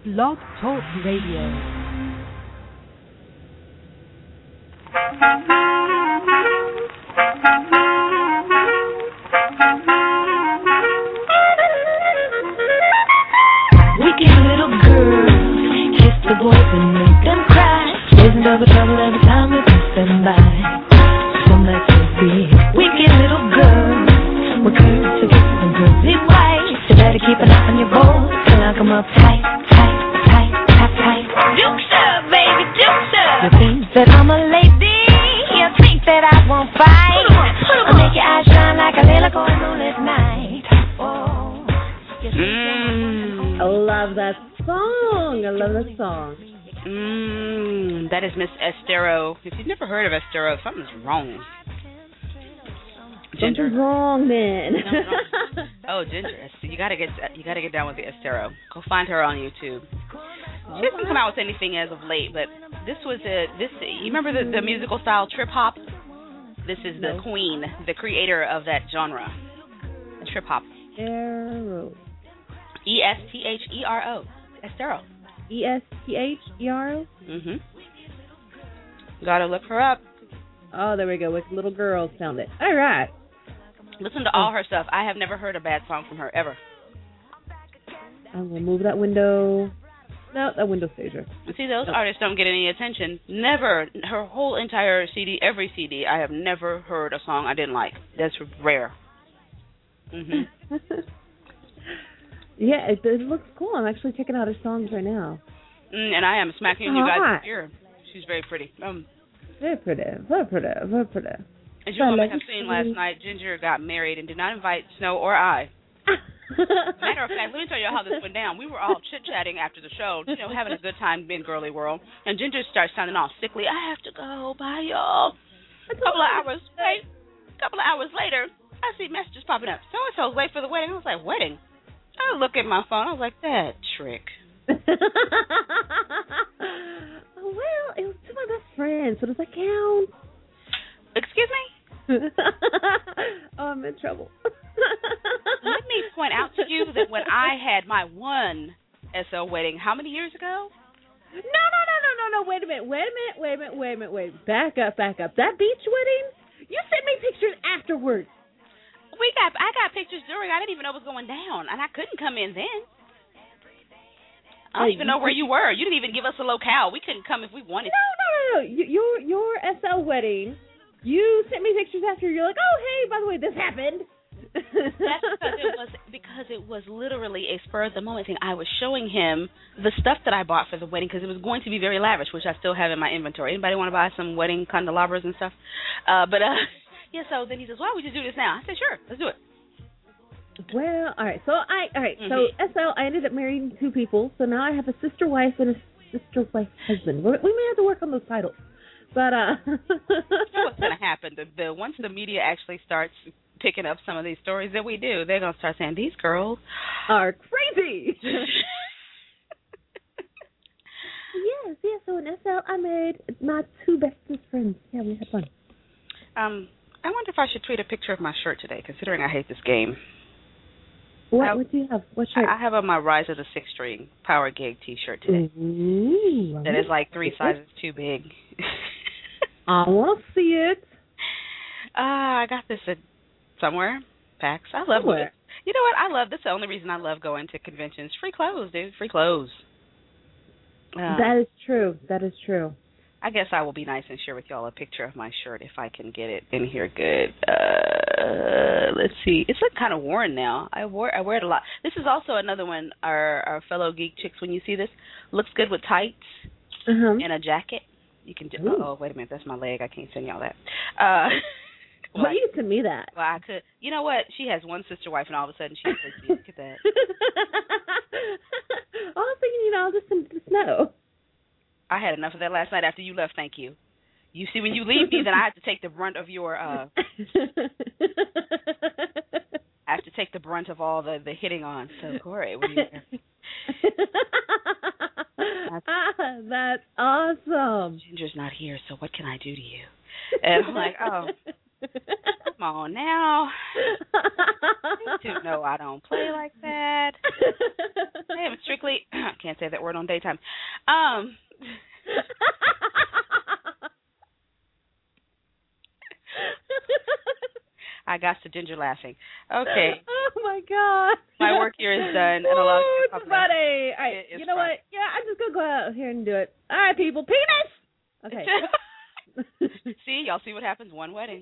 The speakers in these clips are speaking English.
Blog Talk Radio. Wicked little girls kiss the boys and make them cry. Raising double trouble every time we pass them by. So much to be. Wicked little girls with curves to kiss and pretty white. You better keep an eye on your boys and lock them up tight, tight, tight, tight, tight. Dukes up, baby, dukes up. You think that I'm a lady? You think that I won't fight? I'll make your eyes shine like a little going moonlit night. Oh, I love that song. I love that song. That is Miss Estero. If you've never heard of Estero, something's wrong. Ginger. Something's wrong, man. Oh, Ginger. You gotta get down with the Estero. Go find her on YouTube. She hasn't come out with anything as of late, but this was you remember the musical style trip hop? This is the queen, the creator of that genre. Trip hop. Estero. Estero. Estero. Estero? Gotta look her up. Oh, there we go. With little girls found it. All right. Listen to all her stuff. I have never heard a bad song from her, ever. I'm going to move that window. No, that window stays there. See, those artists don't get any attention. Never. Her whole entire CD, every CD, I have never heard a song I didn't like. That's rare. Yeah, it looks cool. I'm actually checking out her songs right now. And I am smacking you guys' ear. She's very pretty. Very pretty, very pretty, very pretty. As you women have seen last night, Ginger got married and did not invite Snow or I. Matter of fact, let me tell you how this went down. We were all chit-chatting after the show, having a good time being girly world. And Ginger starts sounding all sickly. I have to go. Bye, y'all. A couple of hours later, I see messages popping up. So-and-so's late for the wedding. I was like, wedding? I look at my phone. I was like, that trick. Well, it was to my best friend, so does that count? Excuse me? Oh, I'm in trouble. Let me point out to you that when I had my one SL wedding, how many years ago? No. Wait a minute. Back up. That beach wedding? You sent me pictures afterwards. I got pictures during. I didn't even know it was going down, and I couldn't come in then. I don't even know where you were. You didn't even give us a locale. We couldn't come if we wanted. No. Your SL wedding, you sent me pictures after. You're like, oh, hey, by the way, this happened. That's because it was literally a spur of the moment thing. I was showing him the stuff that I bought for the wedding because it was going to be very lavish, which I still have in my inventory. Anybody want to buy some wedding candelabras and stuff? Yeah. So then he says, "Why don't we just do this now?" I said, "Sure, let's do it." Well, all right. So So SL, I ended up marrying two people. So now I have a sister wife and a sister wife husband. We may have to work on those titles, but you know what's going to happen? Once the media actually starts picking up some of these stories that we do, they're going to start saying these girls are crazy. Yes. So in SL, I married my two bestest friends. Yeah, we had fun. I wonder if I should tweet a picture of my shirt today, considering I hate this game. What do you have? What shirt? I have on my Rise of the Sixth String Power Gig T-shirt today. Ooh, that is like 3 sizes too big. I want to see it. I got this at somewhere. PAX. I love it. You know what? That's the only reason I love going to conventions. Free clothes, dude. Free clothes. That is true. I guess I will be nice and share with y'all a picture of my shirt if I can get it in here good. Let's see. It's like kind of worn now. I wear it a lot. This is also another one, our fellow geek chicks, when you see this, looks good with tights and a jacket. You can just, wait a minute, that's my leg. I can't send y'all that. Well, you can send me that. Well, I could. You know what? She has one sister wife, and all of a sudden she's like, look at that. I was thinking, I'll just send it to Snow. I had enough of that last night after you left, thank you. You see, when you leave me, then I have to take the brunt of your, I have to take the brunt of all the hitting on. So, Corey, what are you That's awesome. Ginger's not here, so what can I do to you? And I'm like, oh, come on now. You two know I don't play like that. I am strictly can't say that word on daytime. I got to Ginger laughing. Okay. Oh my God. My work here is done. And Woo, it's Friday. All right. You know what? Yeah, I'm just gonna go out here and do it. All right, people. Penis. Okay. See, y'all see what happens? One wedding.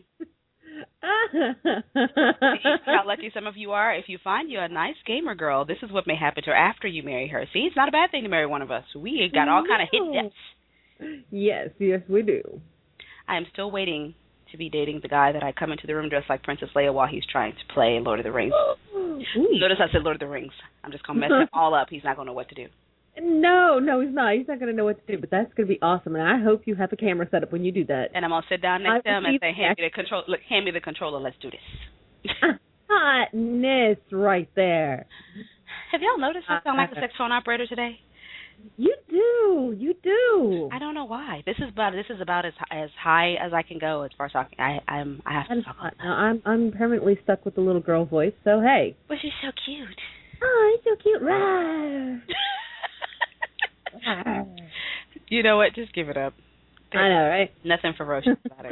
How lucky some of you are. If you find you a nice gamer girl, this is what may happen to her after you marry her. See, it's not a bad thing to marry one of us. We got all kind of hit depths. Yes, we do. I am still waiting to be dating the guy that I come into the room dressed like Princess Leia while he's trying to play Lord of the Rings. Notice I said Lord of the Rings. I'm just going to mess him all up. He's not going to know what to do. No, he's not. He's not going to know what to do, but that's going to be awesome, and I hope you have a camera set up when you do that. And I'm going to sit down next to him and say, hand me the controller, let's do this. Hotness right there. Have y'all noticed I sound like a sex phone operator today? You do. I don't know why. This is about as high as I can go as far as talking. I have to talk. No, I'm permanently stuck with the little girl voice. So hey. But she's so cute. Oh, he's so cute. You know what? Just give it up. I know, right? Nothing ferocious about it.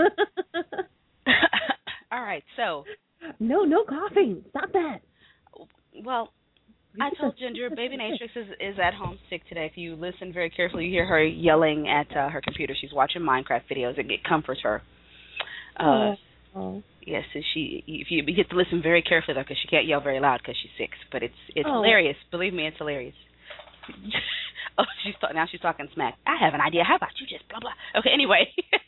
All right, so. No coughing. Stop that. Well, I told Ginger, Baby Natrix is at home sick today. If you listen very carefully, you hear her yelling at her computer. She's watching Minecraft videos. It comforts her. Yes, so if you get to listen very carefully, though, because she can't yell very loud because she's sick. But it's hilarious. Believe me, it's hilarious. Now she's talking smack. I have an idea. How about you just blah, blah. Okay, anyway.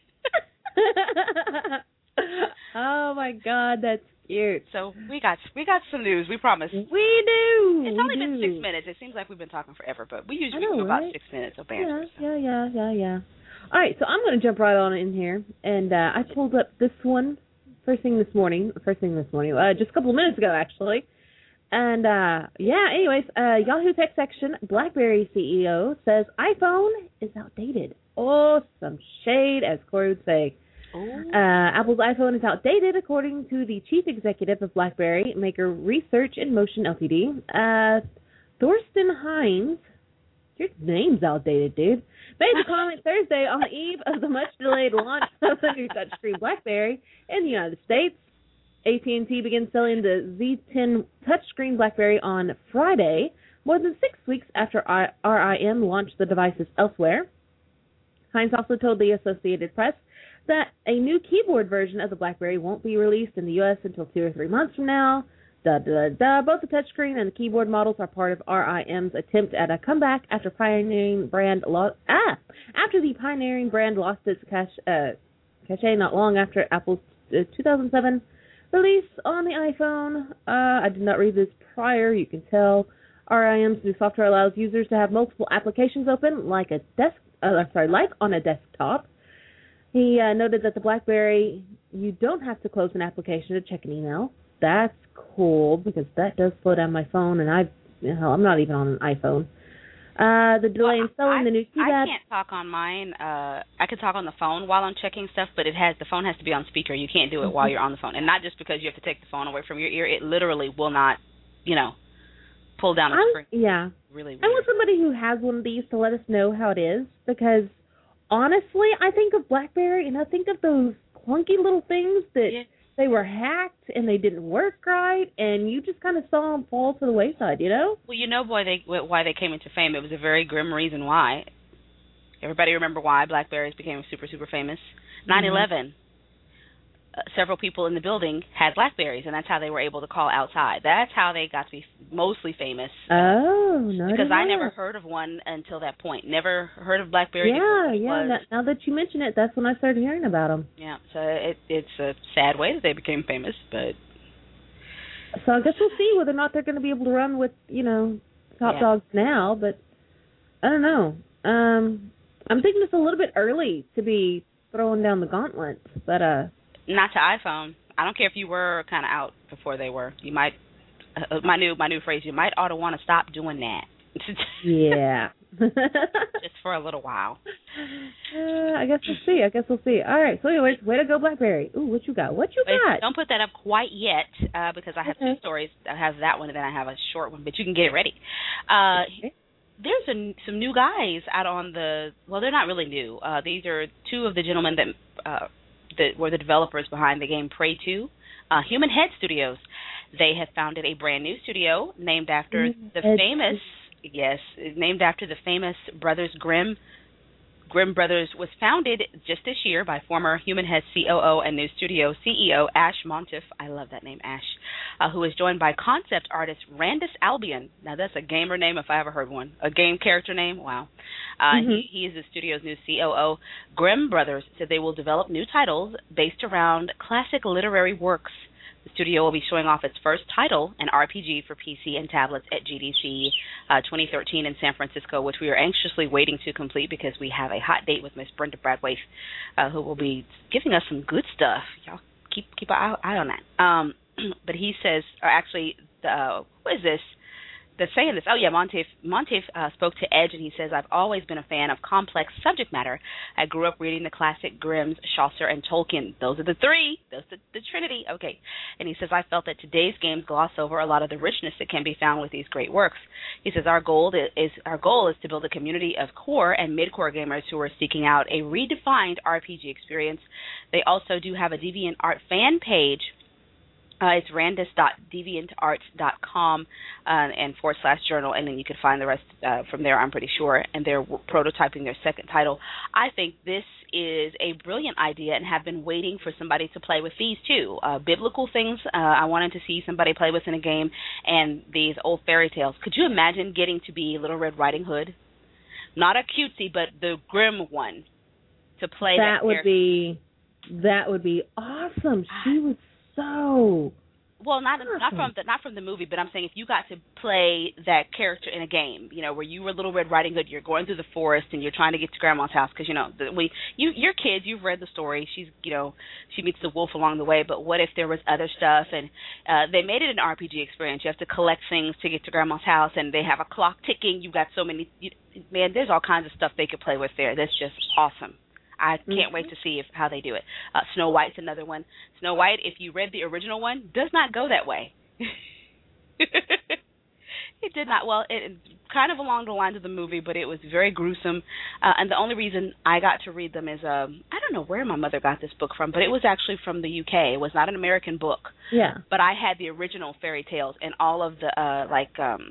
Oh, my God, that's cute. So we got some news, we promise. We do. It's only been 6 minutes. It seems like we've been talking forever, but we usually do about 6 minutes of banter. Yeah. All right, so I'm going to jump right on in here, and I pulled up this one first thing this morning, just a couple of minutes ago, actually. And, anyways, Yahoo Tech section, BlackBerry CEO says iPhone is outdated. Oh, some shade, as Corey would say. Apple's iPhone is outdated, according to the chief executive of BlackBerry maker Research in Motion Ltd. Thorsten Heinz, your name's outdated, dude, made the comment Thursday on the eve of the much-delayed launch of the new touchscreen BlackBerry in the United States. AT&T began selling the Z10 touchscreen BlackBerry on Friday, more than 6 weeks after RIM launched the devices elsewhere. Heinz also told the Associated Press that a new keyboard version of the BlackBerry won't be released in the U.S. until 2 or 3 months from now. Both the touchscreen and the keyboard models are part of RIM's attempt at a comeback after the pioneering brand lost its cachet not long after Apple's 2007 release on the iPhone. I did not read this prior. You can tell RIM's new software allows users to have multiple applications open, like on a desktop. He noted that the BlackBerry, you don't have to close an application to check an email. That's cool, because that does slow down my phone, and I'm not even on an iPhone. The delay in selling the new keypad. I can't talk on mine. I can talk on the phone while I'm checking stuff, but the phone has to be on speaker. You can't do it while you're on the phone, and not just because you have to take the phone away from your ear. It literally will not, pull down the screen. Yeah. Really weird. I want somebody who has one of these to let us know how it is, because honestly, I think of BlackBerry and I think of those clunky little things that they were hacked and they didn't work right, and you just kind of saw them fall to the wayside, Well, why they came into fame. It was a very grim reason why. Everybody remember why BlackBerries became super, super famous? 9/11. Several people in the building had BlackBerries, and that's how they were able to call outside. That's how they got to be mostly famous. Oh, no. Because I never heard of one until that point. Never heard of BlackBerry. Yeah. Now that you mention it, that's when I started hearing about them. Yeah, so it's a sad way that they became famous, but... So I guess we'll see whether or not they're going to be able to run with, top dogs now, but I don't know. I'm thinking it's a little bit early to be throwing down the gauntlet, but... Not to iPhone. I don't care if you were kind of out before they were. You might, my new phrase, you might ought to want to stop doing that. Yeah. Just for a little while. I guess we'll see. All right. So anyways, way to go, BlackBerry. Ooh, what you got? Don't put that up quite yet because I have two stories. I have that one and then I have a short one, but you can get it ready. there's some new guys out on the. Well, they're not really new. These are two of the gentlemen that were the developers behind the game Prey 2, Human Head Studios. They have founded a brand new studio named after named after the famous Brothers Grimm. Grimm Brothers was founded just this year by former Human Head COO and new studio CEO Ash Montiff. I love that name, Ash, who is joined by concept artist Randus Albion. Now, that's a gamer name if I ever heard one. A game character name? Wow. He is the studio's new COO. Grimm Brothers said they will develop new titles based around classic literary works. The studio will be showing off its first title, an RPG for PC and tablets at GDC 2013 in San Francisco, which we are anxiously waiting to complete because we have a hot date with Miss Brenda Bradwaite, who will be giving us some good stuff. Y'all keep an eye on that. But he says, or actually, what is this? They're saying this. Oh, yeah, Montiff spoke to Edge, and he says, I've always been a fan of complex subject matter. I grew up reading the classic Grimm's, Chaucer, and Tolkien. Those are the three. Those are the Trinity. Okay. And he says, I felt that today's games gloss over a lot of the richness that can be found with these great works. He says, our goal is to build a community of core and mid-core gamers who are seeking out a redefined RPG experience. They also do have a DeviantArt fan page. It's randus.deviantarts.com and /journal, and then you can find the rest from there, I'm pretty sure, and they're prototyping their second title. I think this is a brilliant idea and have been waiting for somebody to play with these too. Biblical things I wanted to see somebody play with in a game, and these old fairy tales. Could you imagine getting to be Little Red Riding Hood? Not a cutesy, but the Grimm one, to play that character. That would be awesome. She was so well, not from the movie, but I'm saying if you got to play that character in a game, you know, where you were Little Red Riding Hood, you're going through the forest and you're trying to get to Grandma's house because you're kids, you've read the story. She meets the wolf along the way. But what if there was other stuff? And they made it an RPG experience. You have to collect things to get to Grandma's house, and they have a clock ticking. You've got so many. Man, there's all kinds of stuff they could play with there. That's just awesome. I can't wait to see how they do it. Snow White's another one. Snow White, if you read the original one, does not go that way. It did not. Well, it kind of along the lines of the movie, but it was very gruesome. And the only reason I got to read them is, I don't know where my mother got this book from, but it was actually from the UK. It was not an American book. Yeah. But I had the original fairy tales and all of the,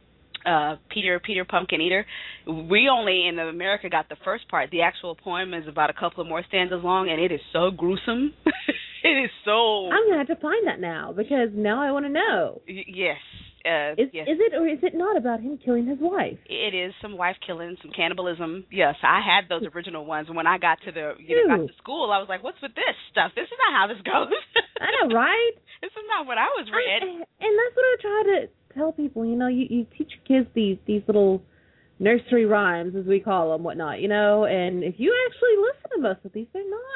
Peter Pumpkin Eater. We only in America got the first part. The actual poem is about a couple of more stanzas long, and it is so gruesome. It is so. I'm gonna have to find that now because now I want to know. Yes. Is it or is it not about him killing his wife? It is some wife killing, some cannibalism. Yes, I had those original ones. When I got to got to school, I was like, "What's with this stuff? This is not how this goes." I know, right? This is not what I was read. And that's what I try to tell people. You know, you teach your kids these little nursery rhymes, as we call them, whatnot. You know, and if you actually listen to most of these,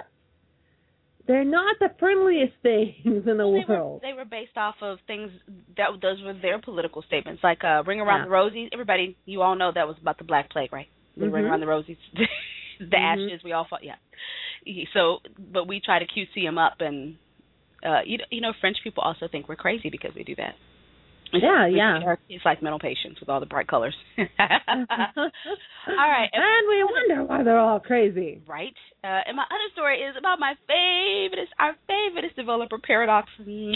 they're not the friendliest things in the world. They were based off of things those were their political statements, like Ring Around the Rosies. Everybody, you all know that was about the Black Plague, right? Ring Around the Rosies. The ashes, we all fought, yeah. So, but we try to QC them up, and, you know, French people also think we're crazy because we do that. Yeah. It's like mental patients with all the bright colors. All right. And we wonder why they're all crazy. Right. And my other story is about our favorite developer, Paradox.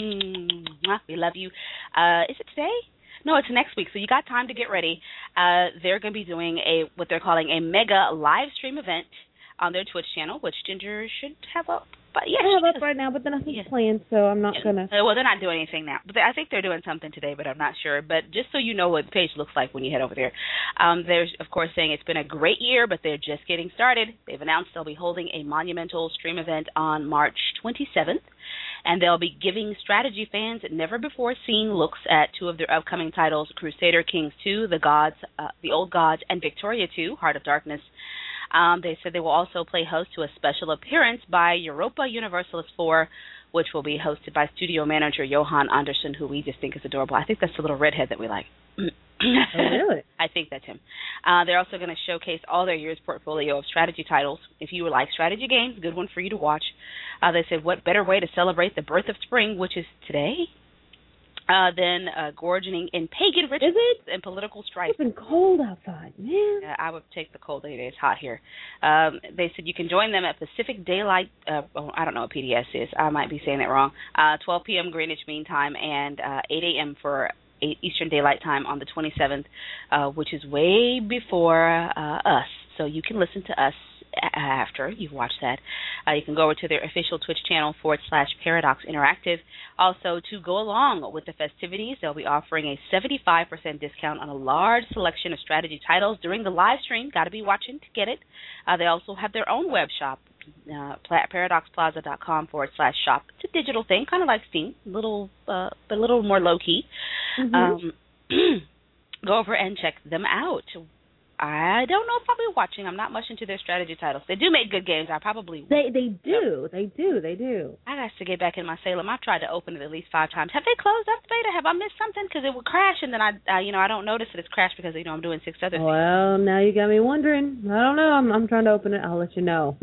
We love you. Is it today? No, it's next week, so you got time to get ready. They're going to be doing what they're calling a mega live stream event on their Twitch channel, which Ginger should have up. But yeah, I have up right now, but then I think it's playing, so I'm not going to. Well, they're not doing anything now. But I think they're doing something today, but I'm not sure. But just so you know what the page looks like when you head over there. They're, of course, saying it's been a great year, but they're just getting started. They've announced they'll be holding a monumental stream event on March 27th, and they'll be giving strategy fans never-before-seen looks at two of their upcoming titles, Crusader Kings 2, The Old Gods, and Victoria 2, Heart of Darkness. They said they will also play host to a special appearance by Europa Universalis 4, which will be hosted by studio manager Johan Andersson, who we just think is adorable. I think that's the little redhead that we like. Oh, really? I think that's him. They're also going to showcase all their year's portfolio of strategy titles. If you like strategy games, good one for you to watch. They said, what better way to celebrate the birth of spring, which is today? Then gorging in pagan rituals and political strife. It's been cold outside, man. I would take the cold any day. It's hot here. They said you can join them at Pacific Daylight. I don't know what PDS is. I might be saying that wrong. 12 p.m. Greenwich Mean Time and 8 a.m. for Eastern Daylight Time on the 27th, which is way before us. So you can listen to us after you've watched that. You can go over to their official Twitch channel /Paradox Interactive. Also, to go along with the festivities, they'll be offering a 75% discount on a large selection of strategy titles during the live stream. Got to be watching to get it. They also have their own web shop, paradoxplaza.com /shop. It's a digital thing, kind of like Steam, but a little more low-key. Mm-hmm. Go over and check them out. I don't know if I'll be watching. I'm not much into their strategy titles. They do make good games. I probably will. They do. I got to get back in my Salem. I've tried to open it at least 5 times. Have they closed up the beta? Have I missed something? Because it would crash, and then I don't notice that it's crashed because I'm doing 6 other things. Well, now you got me wondering. I don't know. I'm trying to open it. I'll let you know.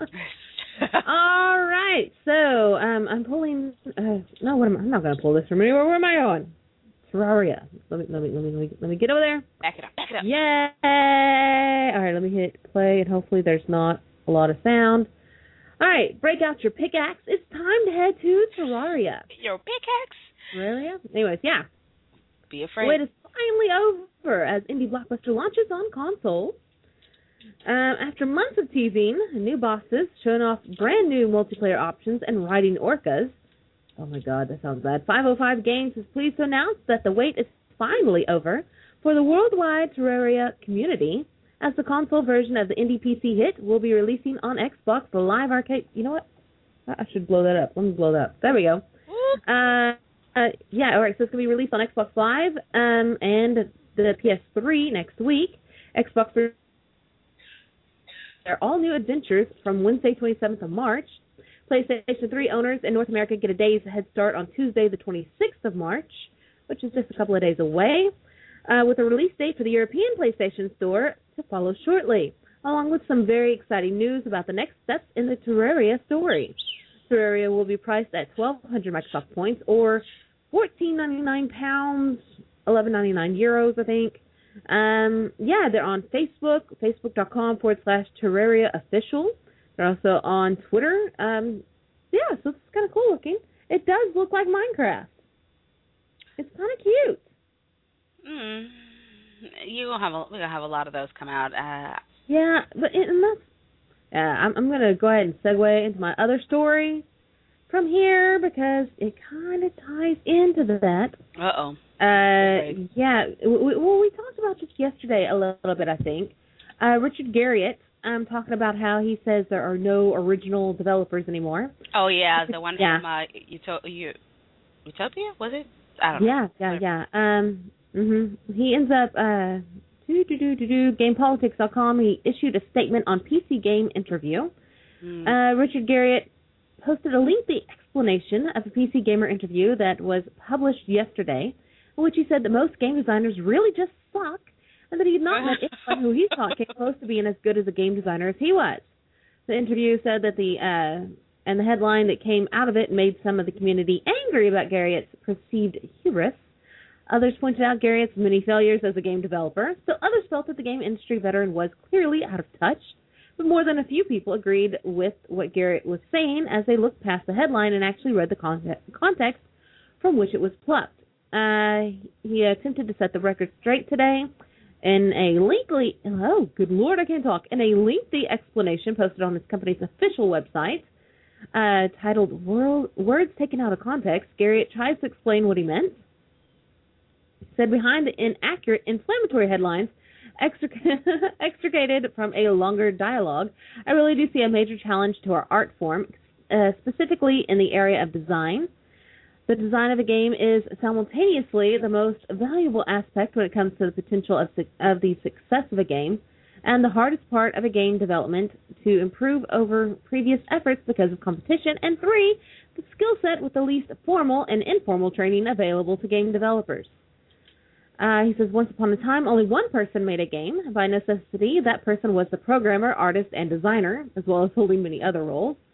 All right. So I'm pulling. No, what am I? I'm not going to pull this from anywhere. Where am I going? Terraria. Let me get over there. Back it up. Yay! All right, let me hit play, and hopefully there's not a lot of sound. All right, break out your pickaxe. It's time to head to Terraria. Your pickaxe? Really? Anyways, yeah. Be afraid. The wait is finally over as Indie Blockbuster launches on console. After months of teasing, new bosses, showing off brand new multiplayer options, and riding orcas. Oh my God, that sounds bad. 505 Games is pleased to announce that the wait is finally over for the worldwide Terraria community, as the console version of the indie PC hit will be releasing on Xbox for live arcade. You know what? I should blow that up. Let me blow that up. There we go. Yeah, all right, so it's going to be released on Xbox Live and the PS3 next week. Xbox for their all-new adventures from Wednesday, 27th of March. PlayStation 3 owners in North America get a day's head start on Tuesday, the 26th of March, which is just a couple of days away, with a release date for the European PlayStation Store to follow shortly, along with some very exciting news about the next steps in the Terraria story. Terraria will be priced at 1,200 Microsoft points, or £14.99, €11.99, I think. Yeah, they're on Facebook, facebook.com /Terraria Official. They're also on Twitter. Yeah, so it's kind of cool looking. It does look like Minecraft. It's kind of cute. We're gonna have a lot of those come out. Yeah, but I'm gonna go ahead and segue into my other story from here because it kind of ties into that. Yeah. We talked about this yesterday a little bit, I think. Richard Garriott. I'm talking about how he says there are no original developers anymore. Oh, yeah, the one from Utopia, was it? I don't know. Yeah. He ends up, GamePolitics.com, he issued a statement on PC Game Interview. Richard Garriott posted a lengthy explanation of a PC Gamer interview that was published yesterday, in which he said that most game designers really just suck, and that he had not met anyone who he thought came close to being as good as a game designer as he was. The interview said that the headline that came out of it made some of the community angry about Garriott's perceived hubris. Others pointed out Garriott's many failures as a game developer. Still others felt that the game industry veteran was clearly out of touch. But more than a few people agreed with what Garriott was saying as they looked past the headline and actually read the context from which it was plucked. He attempted to set the record straight today in a lengthy, in a lengthy explanation posted on his company's official website, titled Words Taken Out of Context. Garriott tries to explain what he meant. He said, behind the inaccurate, inflammatory headlines, extricated from a longer dialogue, I really do see a major challenge to our art form, specifically in the area of design. The design of a game is simultaneously the most valuable aspect when it comes to the potential of the success of a game, and the hardest part of a game development to improve over previous efforts because of competition, and 3, the skill set with the least formal and informal training available to game developers. He says, once upon a time, only one person made a game. By necessity, that person was the programmer, artist, and designer, as well as holding many other roles.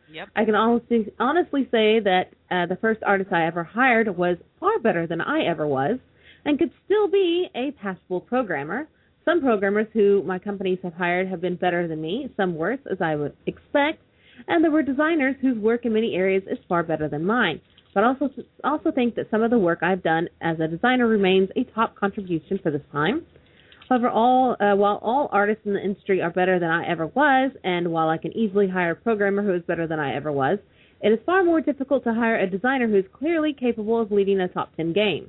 Yep. I can honestly say that the first artist I ever hired was far better than I ever was and could still be a passable programmer. Some programmers who my companies have hired have been better than me, some worse, as I would expect, and there were designers whose work in many areas is far better than mine. But I also think that some of the work I've done as a designer remains a top contribution for this time. However, while all artists in the industry are better than I ever was, and while I can easily hire a programmer who is better than I ever was, it is far more difficult to hire a designer who is clearly capable of leading a top 10 game.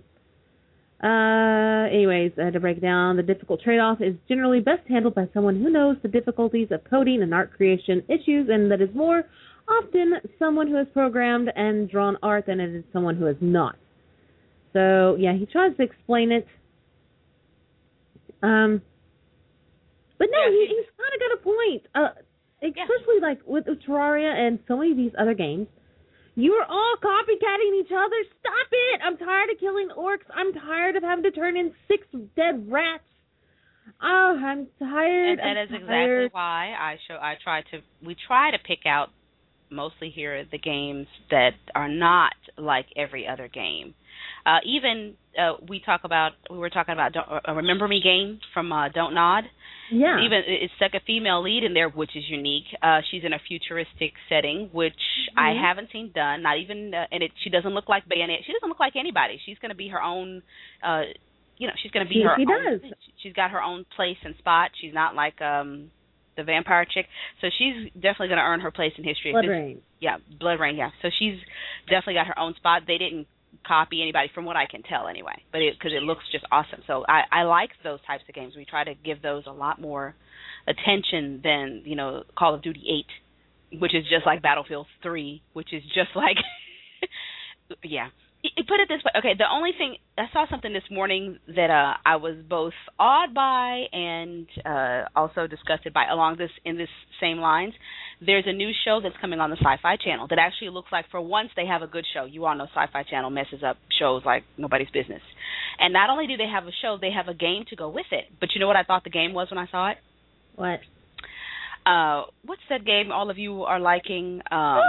To break down, the difficult trade-off is generally best handled by someone who knows the difficulties of coding and art creation issues, and that is more often someone who has programmed and drawn art than it is someone who has not. So, yeah, he tries to explain it. But no, he's kind of got a point. Especially like with Terraria and so many of these other games. You are all copycatting each other. Stop it! I'm tired of killing orcs. I'm tired of having to turn in 6 dead rats. Oh, I'm tired. And that is exactly why we try to pick out mostly here the games that are not like every other game. We were talking about Remember Me game from Don't Nod. Yeah. Even it stuck a female lead in there, which is unique. She's in a futuristic setting, which I haven't seen done. Not even, she doesn't look like Bayonetta. She doesn't look like anybody. She's going to be her own. She's going to be her own. Does. She's got her own place and spot. She's not like the vampire chick. So she's definitely going to earn her place in history. BloodRayne. Yeah, BloodRayne. Yeah. So she's definitely got her own spot. They didn't copy anybody from what I can tell anyway, but because it looks just awesome. So I like those types of games. We try to give those a lot more attention than, Call of Duty 8, which is just like Battlefield 3, which is just like, yeah. Put it this way. Okay, the only thing, I saw something this morning that I was both awed by and also disgusted by in this same lines. There's a new show that's coming on the Sci-Fi Channel that actually looks like, for once, they have a good show. You all know Sci-Fi Channel messes up shows like nobody's business. And not only do they have a show, they have a game to go with it. But you know what I thought the game was when I saw it? What? What's that game all of you are liking?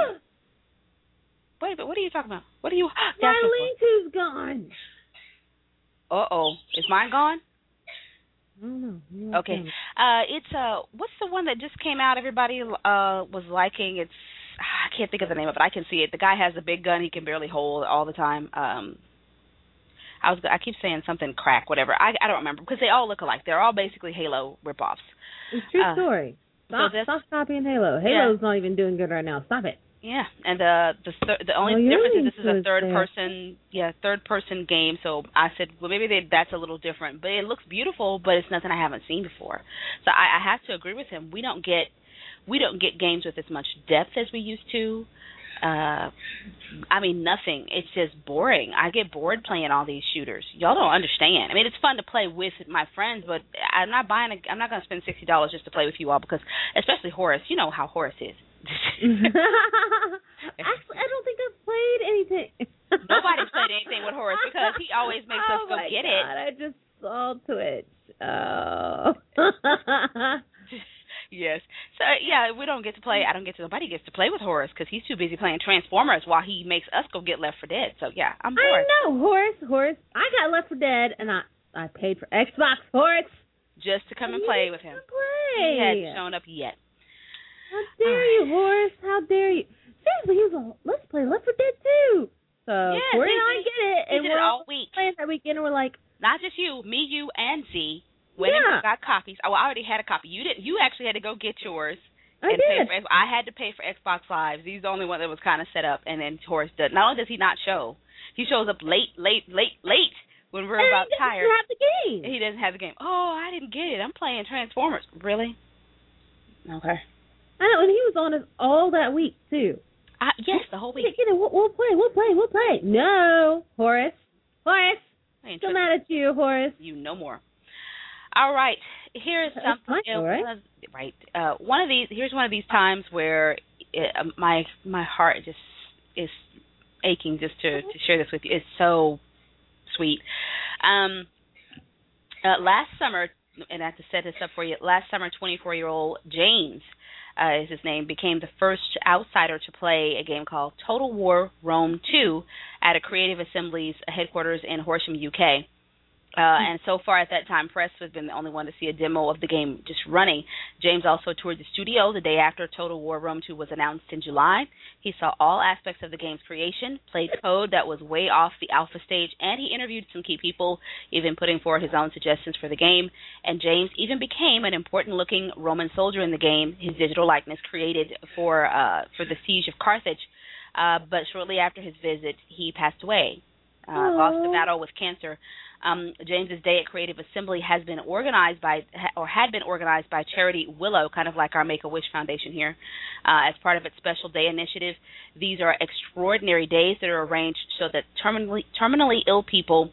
Wait, but what are you talking about? What are you? My lean-to's gone. Uh-oh. Is mine gone? I don't know. Okay. It's what's the one that just came out? Everybody was liking. It's I can't think of the name of it. I can see it. The guy has a big gun he can barely hold all the time. I keep saying something crack, whatever. I don't remember because they all look alike. They're all basically Halo ripoffs. It's a true story. Stop copying Halo. Halo's not even doing good right now. Stop it. Yeah, and the only difference is this is a third person game. So I said, well, maybe that's a little different, but it looks beautiful, but it's nothing I haven't seen before. So I have to agree with him. We don't get games with as much depth as we used to. Nothing. It's just boring. I get bored playing all these shooters. Y'all don't understand. I mean, it's fun to play with my friends, but I'm not going to spend $60 just to play with you all because, especially Horace. You know how Horace is. Actually, I don't think I've played anything. Nobody's played anything with Horace because he always makes us go get it. I just saw Twitch. Oh. Yes. So, yeah, we don't get to play. Nobody gets to play with Horace because he's too busy playing Transformers while he makes us go get Left 4 Dead. So, yeah, I'm bored. I know, Horace. I got Left 4 Dead, and I paid for Xbox for it. Just to come and play with him. Play. He hadn't shown up yet. How dare you, Horace? How dare you? Seriously, he was like, let's play Left 4 Dead 2. So, Corey and I get it. And we're all week. Playing that weekend, and we're like... Not just you, me, you, and Z. Went and got copies. Oh, I already had a copy. You didn't. You actually had to go get yours. I did. I had to pay for Xbox Live. He's the only one that was kind of set up, and then Horace does. Not only does he not show, he shows up late when we're about tired. He doesn't have the game. He doesn't have the game. Oh, I didn't get it. I'm playing Transformers. Really? Okay. I know, and he was on us all that week, too. Yes, the whole week. Get it. We'll play. No, Horace. Still mad at you, Horace. You no more. All right. Here's something. Right. Here's one of these times where my heart just is aching just to share this with you. It's so sweet. Last summer, and I have to set this up for you. Last summer, 24-year-old James is his name, became the first outsider to play a game called Total War Rome 2 at a Creative Assembly's headquarters in Horsham, UK. And so far at that time, press has been the only one to see a demo of the game just running. James also toured the studio the day after Total War Rome 2 was announced in July. He saw all aspects of the game's creation, played code that was way off the alpha stage, and he interviewed some key people, even putting forward his own suggestions for the game. And James even became an important-looking Roman soldier in the game, his digital likeness created for the siege of Carthage. But shortly after his visit, he passed away, lost the battle with cancer. James's Day at Creative Assembly had been organized by charity Willow, kind of like our Make-A-Wish Foundation here, as part of its Special Day initiative. These are extraordinary days that are arranged so that terminally ill people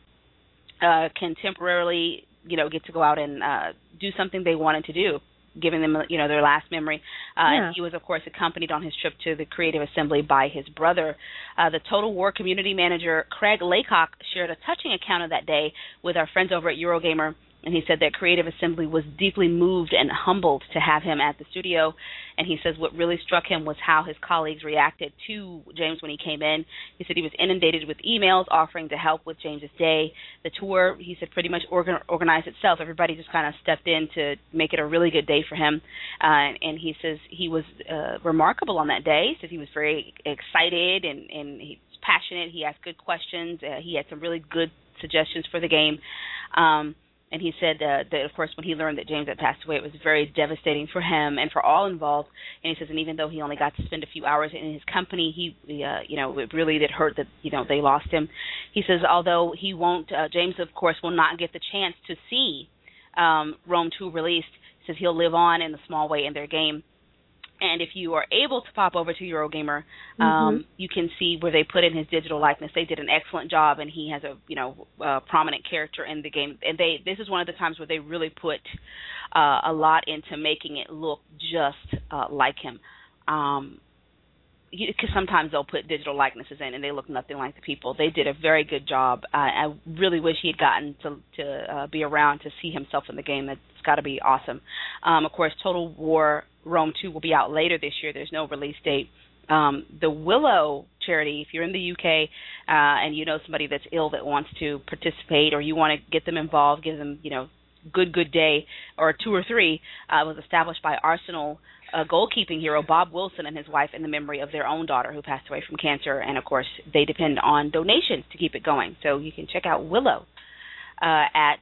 can temporarily, get to go out and do something they wanted to do, giving them, their last memory. And he was, of course, accompanied on his trip to the Creative Assembly by his brother. The Total War community manager, Craig Laycock, shared a touching account of that day with our friends over at Eurogamer, and he said that Creative Assembly was deeply moved and humbled to have him at the studio. And he says what really struck him was how his colleagues reacted to James when he came in. He said he was inundated with emails offering to help with James's Day. The tour, he said, pretty much organized itself. Everybody just kind of stepped in to make it a really good day for him. And he says he was remarkable on that day. He says he was very excited and he's passionate. He asked good questions. He had some really good suggestions for the game. And he said that, of course, when he learned that James had passed away, it was very devastating for him and for all involved. And he says, and even though he only got to spend a few hours in his company, it really did hurt that, they lost him. He says, although he won't, James, of course, will not get the chance to see Rome 2 released. He says he'll live on in a small way in their game. And if you are able to pop over to Eurogamer, you can see where they put in his digital likeness. They did an excellent job, and he has a prominent character in the game. And this is one of the times where they really put a lot into making it look just like him. Because sometimes they'll put digital likenesses in and they look nothing like the people. They did a very good job. I really wish he had gotten to be around to see himself in the game. That's got to be awesome. Of course, Total War Rome 2 will be out later this year. There's no release date. The Willow charity, if you're in the UK and you know somebody that's ill that wants to participate or you want to get them involved, give them, good day or 2 or 3, was established by Arsenal goalkeeping hero Bob Wilson and his wife in the memory of their own daughter who passed away from cancer. And, of course, they depend on donations to keep it going. So you can check out Willow at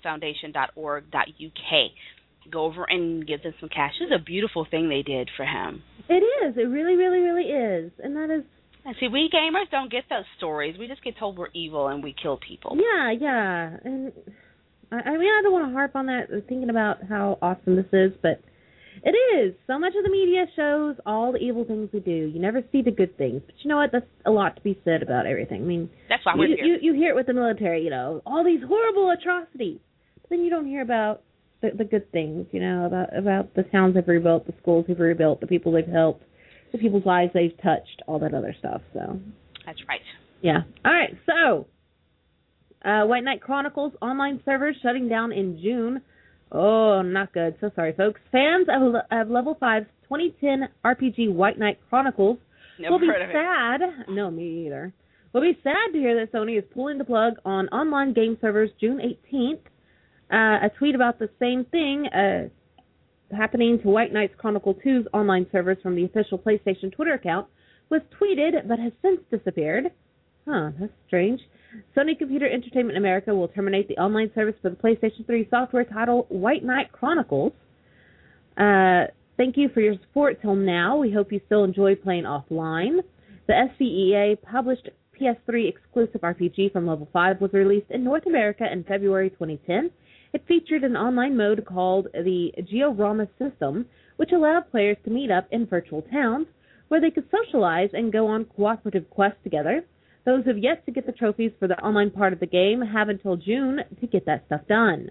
willowfoundation.org.uk. Go over and give them some cash. It's a beautiful thing they did for him. It is. It really, really, really is. And that is... And see, we gamers don't get those stories. We just get told we're evil and we kill people. Yeah. And I mean, I don't want to harp on that, thinking about how awesome this is, but it is. So much of the media shows all the evil things we do. You never see the good things. But you know what? That's a lot to be said about everything. I mean, that's why we're here. You hear it with the military, all these horrible atrocities. But then you don't hear about the good things, about the towns they've rebuilt, the schools they've rebuilt, the people they've helped, the people's lives they've touched, all that other stuff. So that's right. Yeah. All right. So, White Knight Chronicles online servers shutting down in June. Oh, not good. So sorry, folks. Fans of Level 5's 2010 RPG White Knight Chronicles will be sad. No, me either. Will be sad to hear that Sony is pulling the plug on online game servers June 18th. A tweet about the same thing happening to White Knights Chronicle 2's online servers from the official PlayStation Twitter account was tweeted but has since disappeared. That's strange. Sony Computer Entertainment America will terminate the online service for the PlayStation 3 software title White Knight Chronicles. Thank you for your support till now. We hope you still enjoy playing offline. The SCEA published PS3 exclusive RPG from Level 5 was released in North America in February 2010. It featured an online mode called the Georama System, which allowed players to meet up in virtual towns where they could socialize and go on cooperative quests together. Those who have yet to get the trophies for the online part of the game have until June to get that stuff done.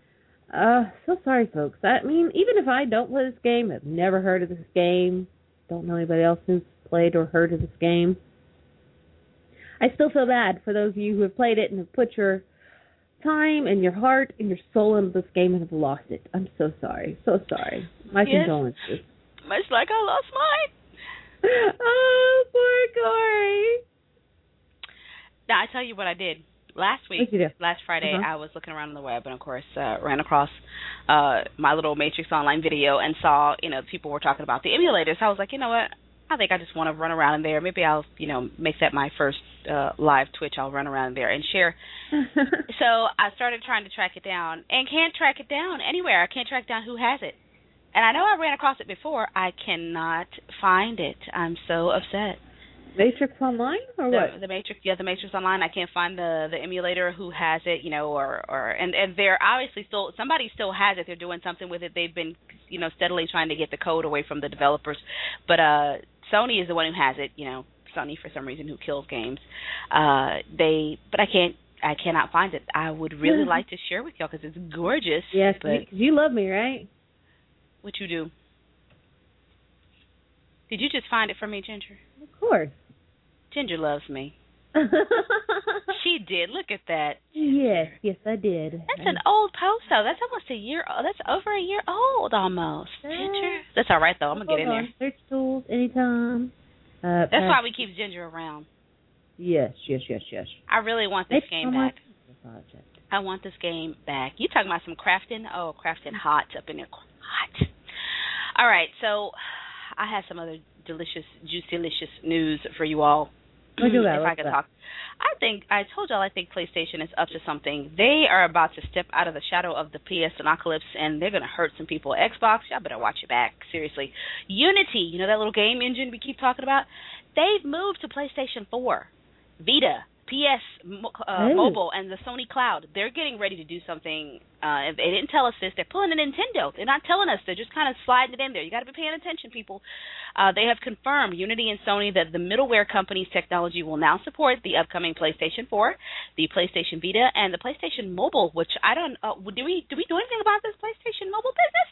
So sorry, folks. I mean, even if I don't play this game, I've never heard of this game, don't know anybody else who's played or heard of this game, I still feel bad for those of you who have played it and have put your time and your heart and your soul into this game and have lost it. I'm so sorry. So sorry. My condolences. Much like I lost mine. Oh, poor Corey. Now, I tell you what I did. Last week, last Friday, I was looking around on the web and, of course, ran across my little Matrix Online video and saw, people were talking about the emulators. I was like, you know what? I think I just want to run around in there. Maybe I'll, make that my first live Twitch. I'll run around there and share. So I started trying to track it down and can't track it down anywhere. I can't track down who has it. And I know I ran across it before. I cannot find it. I'm so upset. Matrix Online or what? The Matrix, the Matrix Online. I can't find the emulator who has it, and they're obviously somebody still has it. They're doing something with it. They've been, steadily trying to get the code away from the developers. But Sony is the one who has it. Sony for some reason who kills games. But I cannot find it. I would really like to share with y'all because it's gorgeous. Yes, because you love me, right? What you do? Did you just find it for me, Ginger? Of course. Ginger loves me. She did. Look at that. Yes, I did. That's an old post, though. That's almost a year. That's over a year old, almost. Ginger. That's all right, though. I'm gonna get in there. Search tools anytime. That's why we keep Ginger around. Yes. I really want this game back. I want this game back. You talking about some crafting? Oh, crafting hot up in there. Hot. All right, so I have some other delicious, juicy-licious news for you all. If I could talk. I told y'all I think PlayStation is up to something. They are about to step out of the shadow of the PS apocalypse, and they're going to hurt some people. Xbox, y'all better watch your back. Seriously. Unity, that little game engine we keep talking about, they've moved to PlayStation 4, Vita, PS Mobile, and the Sony Cloud. They're getting ready to do something. They didn't tell us this. They're pulling a Nintendo. They're not telling us. They're just kind of sliding it in there. You got to be paying attention, people. They have confirmed, Unity and Sony, that the middleware company's technology will now support the upcoming PlayStation 4, the PlayStation Vita, and the PlayStation Mobile, which I don't do we know anything about this PlayStation Mobile business?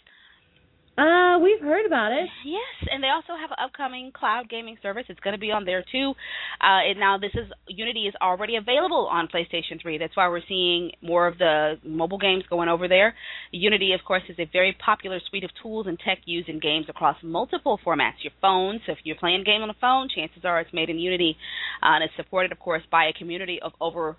We've heard about it. Yes, and they also have an upcoming cloud gaming service. It's going to be on there too. Now, Unity is already available on PlayStation 3. That's why we're seeing more of the mobile games going over there. Unity, of course, is a very popular suite of tools and tech used in games across multiple formats. Your phone, so if you're playing a game on a phone, chances are it's made in Unity, and it's supported, of course, by a community of over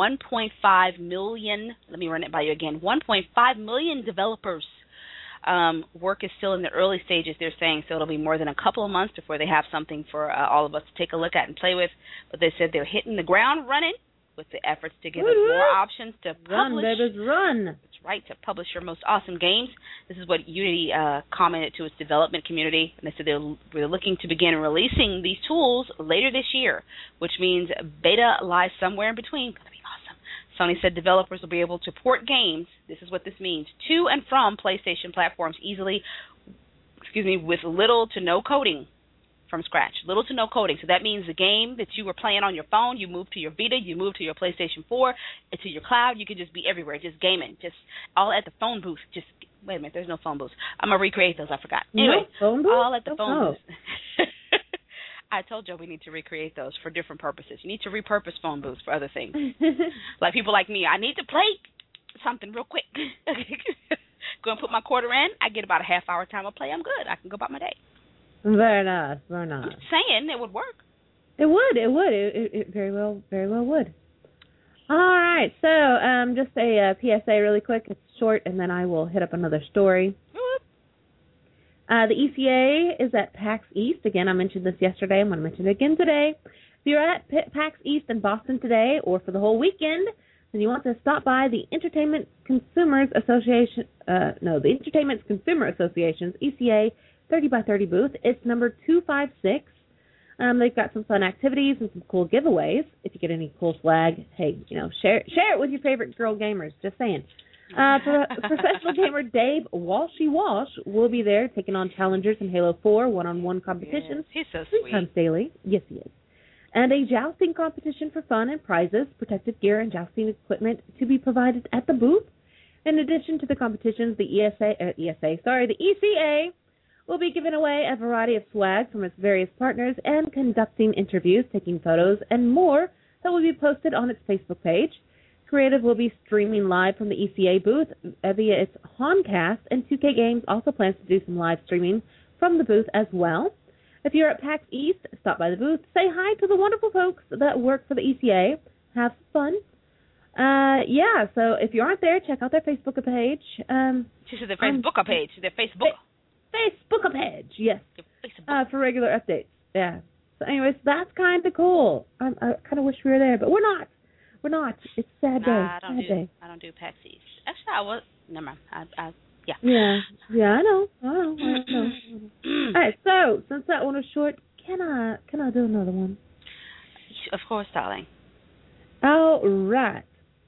1.5 million. Let me run it by you again. 1.5 million developers. Work is still in the early stages, they're saying, so it'll be more than a couple of months before they have something for all of us to take a look at and play with. But they said they're hitting the ground running with the efforts to give us more options to publish. Run, babies, run. That's right, to publish your most awesome games. This is what Unity commented to its development community, and they said they're looking to begin releasing these tools later this year, which means beta lies somewhere in between. Going to be awesome. Sony said developers will be able to port games, this is what this means, to and from PlayStation platforms easily, with little to no coding from scratch. Little to no coding. So that means the game that you were playing on your phone, you move to your Vita, you move to your PlayStation 4, to your cloud, you can just be everywhere, just gaming, just all at the phone booth. Just, wait a minute, there's no phone booth. I'm going to recreate those, I forgot. Anyway, phone booth? All at the phone booth. I told you we need to recreate those for different purposes. You need to repurpose phone booths for other things. Like people like me, I need to play something real quick. Go and put my quarter in. I get about a half hour time of play. I'm good. I can go about my day. Very nice. Very nice. I'm just saying it would work. It would. It very well would. All right. So just a PSA really quick. It's short, and then I will hit up another story. The ECA is at PAX East. Again, I mentioned this yesterday. I'm going to mention it again today. If you're at PAX East in Boston today or for the whole weekend, then you want to stop by the Entertainment Consumers Association, the Entertainment Consumer Association's ECA 30x30 booth. It's number 256. They've got some fun activities and some cool giveaways. If you get any cool swag, hey, share it with your favorite girl gamers. Just saying. Professional gamer Dave Walshy Walsh will be there taking on challengers in Halo 4 one-on-one competitions. Yes, he's so 3 sweet. times daily. Yes, he is. And a jousting competition for fun and prizes, protective gear, and jousting equipment to be provided at the booth. In addition to the competitions, the ECA will be giving away a variety of swag from its various partners and conducting interviews, taking photos, and more that will be posted on its Facebook page. Creative will be streaming live from the ECA booth via its Honcast, and 2K Games also plans to do some live streaming from the booth as well. If you're at PAX East, stop by the booth, say hi to the wonderful folks that work for the ECA, have fun. So if you aren't there, check out their Facebook page. She said their Facebook page. Their Facebook. Facebook page, yes. Facebook. For regular updates. Yeah. So anyways, that's kind of cool. I kind of wish we were there, but we're not. We're not. It's a sad day. I don't do PAX East. Actually, I was. Never mind. Yeah. Yeah, I know. All right, so since that one was short, can I do another one? Of course, darling. All right.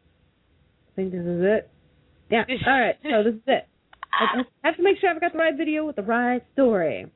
I think this is it. Yeah. All right. So this is it. I have to make sure I've got the right video with the right story.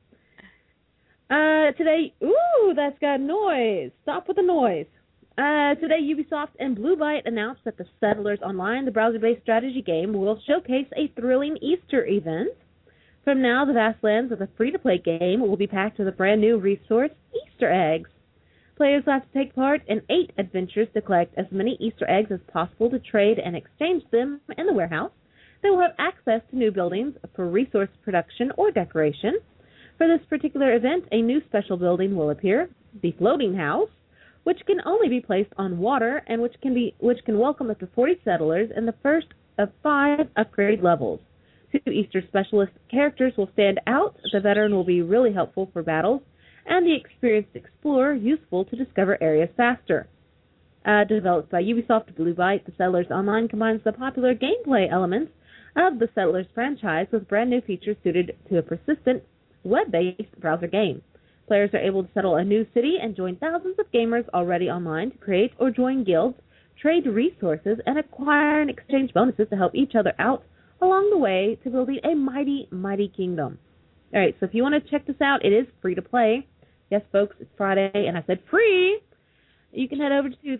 Today, that's got noise. Stop with the noise. Today, Ubisoft and Blue Byte announced that the Settlers Online, the browser-based strategy game, will showcase a thrilling Easter event. From now, the vast lands of the free-to-play game will be packed with a brand-new resource, Easter eggs. Players will have to take part in 8 adventures to collect as many Easter eggs as possible to trade and exchange them in the warehouse. They will have access to new buildings for resource production or decoration. For this particular event, a new special building will appear, the Floating House, which can only be placed on water and which can welcome up to 40 settlers in the first of 5 upgrade levels. 2 Easter specialist characters will stand out. The veteran will be really helpful for battles, and the experienced explorer useful to discover areas faster. Developed by Ubisoft Blue Byte, the Settlers Online combines the popular gameplay elements of the Settlers franchise with brand new features suited to a persistent web-based browser game. Players are able to settle a new city and join thousands of gamers already online to create or join guilds, trade resources, and acquire and exchange bonuses to help each other out along the way to building a mighty, mighty kingdom. All right, so if you want to check this out, it is free to play. Yes, folks, it's Friday, and I said free. You can head over to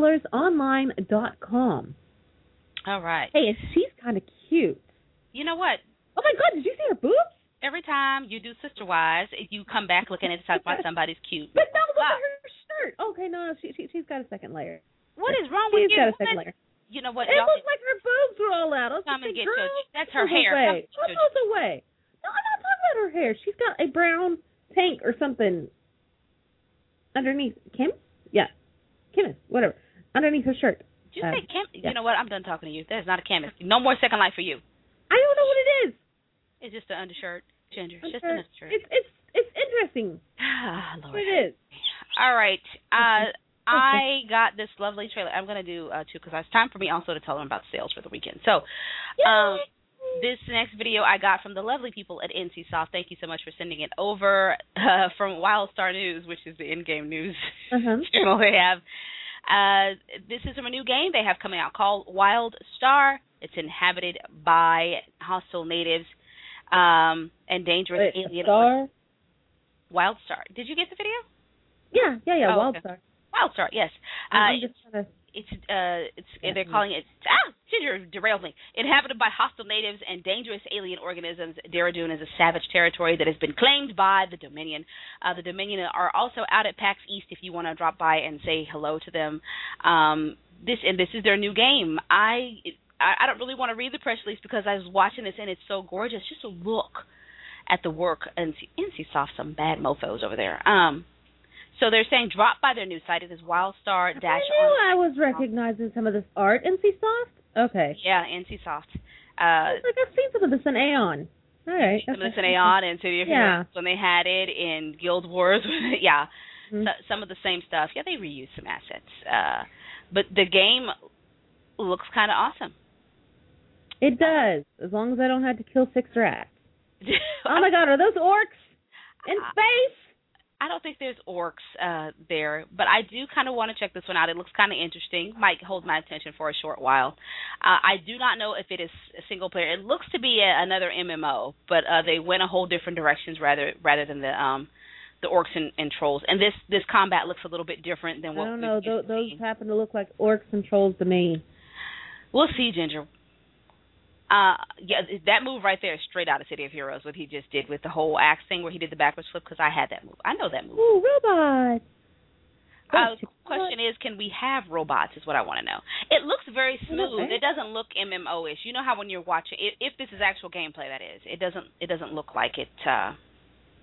thesettlersonline.com. All right. Hey, and she's kind of cute. You know what? Oh, my God, did you see her boobs? Every time you do Sister Wise, you come back looking at talk about somebody's cute. But no, look at her shirt. Okay, no, she's got a second layer. What is wrong with you? She's got a second layer. You know what? It looks like her boobs were all out. Come and get your. That's her hair. Those away. No, I'm not talking about her hair. She's got a brown tank or something underneath. Kim? Yeah. Kim, whatever. Underneath her shirt. Did you say Kim? Yeah. You know what? I'm done talking to you. There's not a chemist. No more Second Life for you. I don't know what it is. It's just an undershirt, Ginger. It's just an undershirt. It's interesting. Lord. It is. All right. I got this lovely trailer. I'm going to do 2 because it's time for me also to tell them about sales for the weekend. So, this next video I got from the lovely people at NCSoft. Thank you so much for sending it over from WildStar News, which is the in-game news channel they have. This is from a new game they have coming out called WildStar. It's inhabited by hostile natives and dangerous alien. WildStar. Did you get the video? Yeah. WildStar. Okay. WildStar, yes. They're calling it. Ginger derailed me. Inhabited by hostile natives and dangerous alien organisms, Dehradun is a savage territory that has been claimed by the Dominion. The Dominion are also out at PAX East if you want to drop by and say hello to them. This is their new game. I don't really want to read the press release because I was watching this and it's so gorgeous. Just a look at the work. And NCSoft, some bad mofos over there. So they're saying drop by their new site. It is WildStar. I knew I was recognizing some of this art. NCSoft? Okay. Yeah, NCSoft. I've seen some of this in Aeon. All right. Some of this in Aeon and City of Heroes when they had it in Guild Wars. Yeah. Mm-hmm. Some of the same stuff. Yeah, they reused some assets. But the game looks kind of awesome. It does, as long as I don't have to kill 6 rats. Oh, my God, are those orcs in space? I don't think there's orcs there, but I do kind of want to check this one out. It looks kind of interesting. Might hold my attention for a short while. I do not know if it is a single player. It looks to be another MMO, but they went a whole different directions rather than the orcs and trolls. And this combat looks a little bit different than what I don't know. Those happen to look like orcs and trolls to me. We'll see, Ginger. Yeah, that move right there is straight out of City of Heroes, what he just did with the whole axe thing where he did the backwards flip, because I had that move. I know that move. Ooh, robots. Question is, can we have robots is what I want to know. It looks very smooth. Okay. It doesn't look MMO-ish. You know how when you're watching, if this is actual gameplay, that is, it doesn't look like it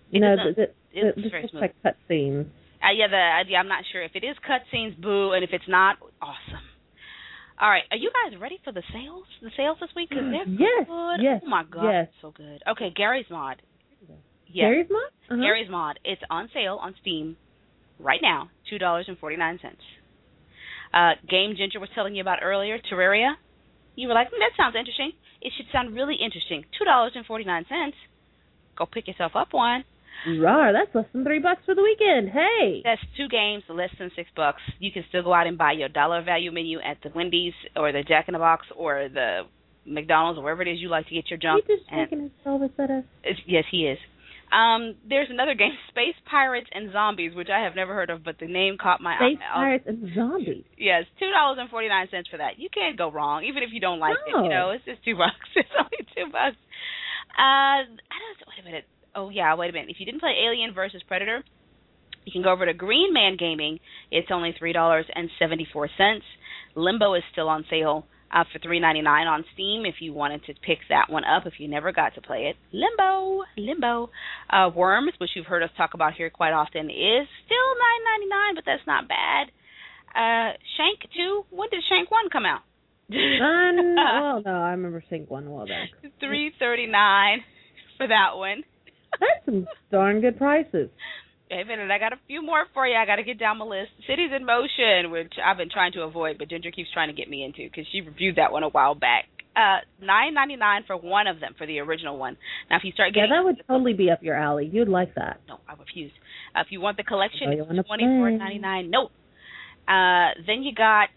This very looks smooth. like cutscenes. I'm not sure if it is cutscenes, boo, and if it's not, awesome. All right, are you guys ready for the sales? The sales this week? Because they're good. Yes. Oh, my God. Yes. So good. Okay, Gary's Mod. Yes. Gary's Mod? Uh-huh. Gary's Mod. It's on sale on Steam right now, $2.49. Game Ginger was telling you about earlier, Terraria. You were like, that sounds interesting. It should sound really interesting. $2.49. Go pick yourself up one. Rawr, that's less than $3 for the weekend. Hey. That's 2 games, less than $6. You can still go out and buy your dollar value menu at the Wendy's or the Jack in the Box or the McDonald's or wherever it is you like to get your junk. He just making his service at us. Yes, he is. There's another game, Space Pirates and Zombies, which I have never heard of, but the name caught my eye. Space Pirates and Zombies. Yes, $2.49 for that. You can't go wrong, even if you don't like it. You know, it's just $2. It's only $2. Wait a minute. Oh, yeah, wait a minute. If you didn't play Alien versus Predator, you can go over to Green Man Gaming. It's only $3.74. Limbo is still on sale for $3.99 on Steam if you wanted to pick that one up if you never got to play it. Limbo. Worms, which you've heard us talk about here quite often, is still $9.99, but that's not bad. Shank 2, when did Shank 1 come out? Well, no, I remember Shank 1 a while back. $3.39 for that one. That's some darn good prices. Hey, minute, I got a few more for you. I got to get down my list. Cities in Motion, which I've been trying to avoid, but Ginger keeps trying to get me into because she reviewed that one a while back. $9.99 for one of them, for the original one. Now, if you start getting... Yeah, that would totally be up your alley. You'd like that. No, I refuse. If you want the collection, it's $24.99. Nope. Then you got...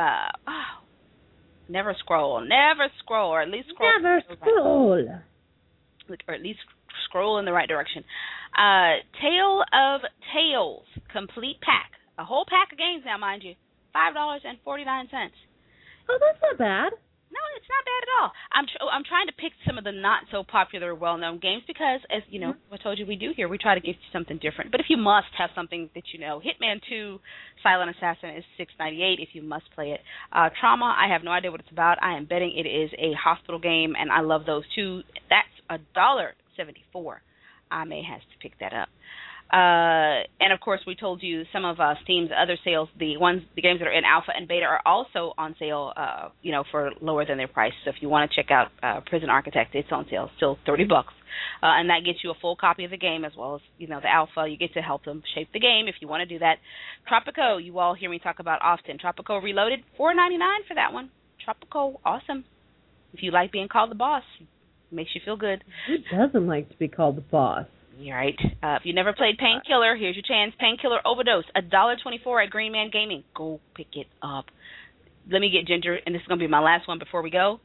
Never Scroll, or at least scroll. Never Scroll. Or at least scroll in the right direction. Tale of Tales complete pack, a whole pack of games now, mind you, $5.49. Oh, that's not bad. No, it's not bad at all. I'm trying to pick some of the not so popular, well-known games because, as you know, I told you we do here, we try to give you something different. But if you must have something that you know, Hitman 2, Silent Assassin is $6.98 if you must play it. Trauma, I have no idea what it's about. I am betting it is a hospital game, and I love those too. That's $1.74. I may have to pick that up. And of course, we told you some of Steam's other sales. The games that are in alpha and beta are also on sale, for lower than their price. So if you want to check out Prison Architect, it's on sale, still $30, and that gets you a full copy of the game as well as the alpha. You get to help them shape the game if you want to do that. Tropico, you all hear me talk about often. Tropico Reloaded, $4.99 for that one. Tropico, awesome. If you like being called the boss, it makes you feel good. Who doesn't like to be called the boss? You're right. If you never played Painkiller, here's your chance. Painkiller Overdose, $1.24 at Green Man Gaming. Go pick it up. Let me get Ginger, and this is going to be my last one before we go.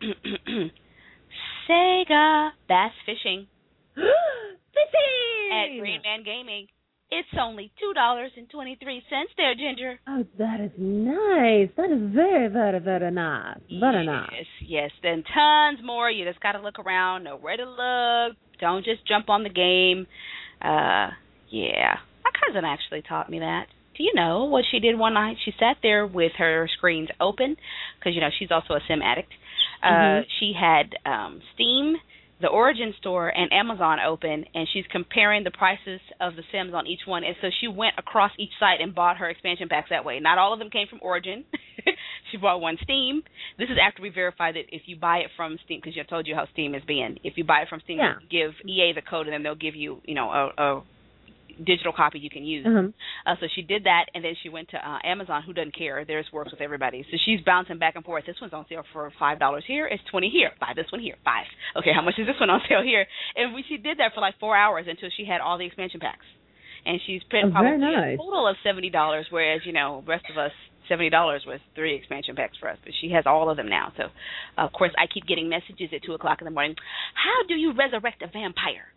Sega Bass Fishing. Fishing! At Green Man Gaming. It's only $2.23 there, Ginger. Oh, that is nice. That is very, very, very nice. Very nice. Yes. Then tons more. You just got to look around, know where to look. Don't just jump on the game. Yeah. My cousin actually taught me that. Do you know what she did one night? She sat there with her screens open because, she's also a sim addict. She had Steam, the Origin Store, and Amazon open, and she's comparing the prices of the Sims on each one. And so she went across each site and bought her expansion packs that way. Not all of them came from Origin. She bought one Steam. This is after we verified that if you buy it from Steam, because I told you how Steam is being. If you buy it from Steam, you give EA the code, and then they'll give you, a digital copy you can use. So she did that, and then she went to Amazon, who doesn't care. Theirs works with everybody. So she's bouncing back and forth. This one's on sale for $5 here. It's $20 here. Buy this one here. $5. Okay, how much is this one on sale here? And she did that for like 4 hours until she had all the expansion packs. And she's spent probably a total of $70, whereas, the rest of us, $70 was 3 expansion packs for us. But she has all of them now. So, of course, I keep getting messages at 2 o'clock in the morning. How do you resurrect a vampire?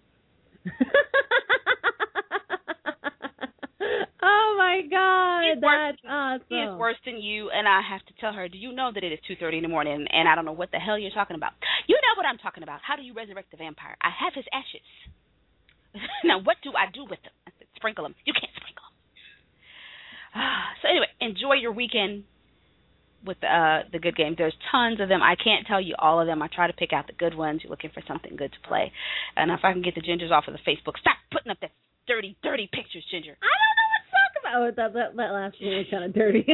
Oh my God, that's awesome. He is worse than you, and I have to tell her, do you know that it is 2:30 in the morning, and I don't know what the hell you're talking about. You know what I'm talking about. How do you resurrect the vampire? I have his ashes. Now, what do I do with them? I said, sprinkle them. You can't sprinkle them. So anyway, enjoy your weekend. with the good games. There's tons of them. I can't tell you all of them. I try to pick out the good ones. You're looking for something good to play. And if I can get the Gingers off of the Facebook, stop putting up that dirty pictures, Ginger. I don't know what to talk about. That last one was kind of dirty.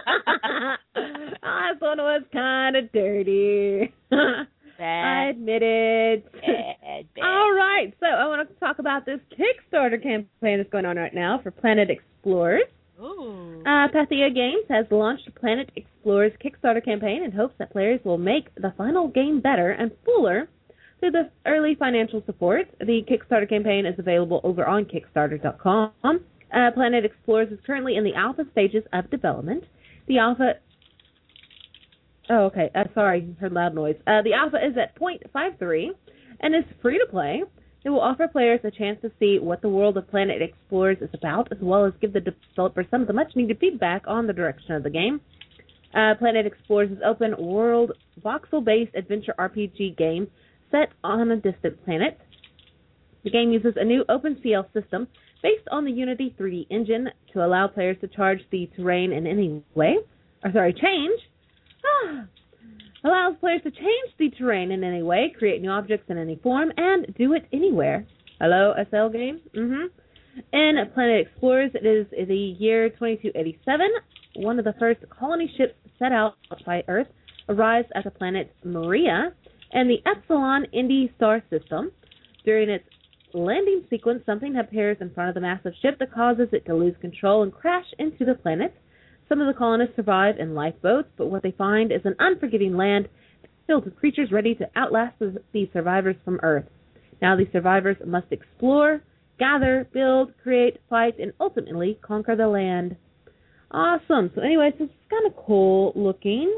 Last one was kind of dirty. I admit it. Bad. All right, so I want to talk about this Kickstarter campaign that's going on right now for Planet Explorers. Ooh. Pathia Games has launched Planet Explorers Kickstarter campaign in hopes that players will make the final game better and fuller through the early financial support. The Kickstarter campaign is available over on Kickstarter.com. Planet Explorers is currently in the alpha stages of development. The alpha... Oh, okay. Sorry, heard loud noise. The alpha is at 0.53 and is free to play. It will offer players a chance to see what the world of Planet Explorers is about, as well as give the developer some of the much-needed feedback on the direction of the game. Planet Explorers is an open-world, voxel-based adventure RPG game set on a distant planet. The game uses a new OpenCL system based on the Unity 3D engine to allow players to change the terrain in any way. Allows players to change the terrain in any way, create new objects in any form, and do it anywhere. Hello, SL game? In Planet Explorers, it is the year 2287. One of the first colony ships set out by Earth arrives at the planet Maria and the Epsilon Indy star system. During its landing sequence, something appears in front of the massive ship that causes it to lose control and crash into the planet. Some of the colonists survive in lifeboats, but what they find is an unforgiving land filled with creatures ready to outlast the survivors from Earth. Now the survivors must explore, gather, build, create, fight, and ultimately conquer the land. Awesome. So anyways, this is kind of cool looking.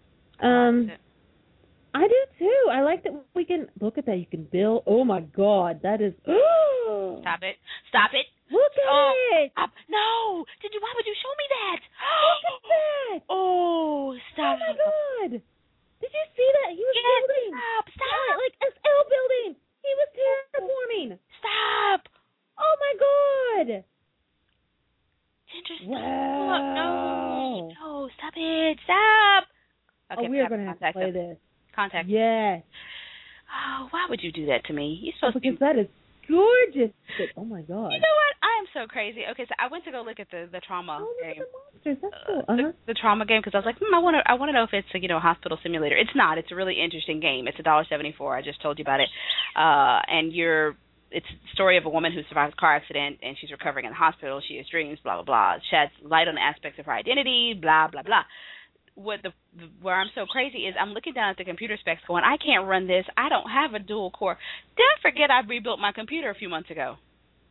I do too. I like that we can look at that. You can build. Oh my God, that is. Stop it! Stop it! Look at it! No! Why would you show me that? Look at that! Oh, stop! Oh my God! Did you see that? He was building. Stop! Like SL building. He was terraforming. Stop! Oh my God! Ginger, wow! No! Stop it! Stop! Okay, we are going to have to play this. Contact. Yes. Oh, why would you do that to me? You're supposed because that is gorgeous. Oh my God. You know what? I am so crazy. Okay, so I went to go look at the trauma game. The monsters. That's cool. The trauma game, because I was like, I want to know if it's a hospital simulator. It's not. It's a really interesting game. It's $1.74. I just told you about it. And it's the story of a woman who survived a car accident and she's recovering in the hospital. She has dreams, blah blah blah. Sheds light on the aspects of her identity, blah blah blah. Where I'm so crazy is I'm looking down at the computer specs going, I can't run this. I don't have a dual core. Don't forget I rebuilt my computer a few months ago.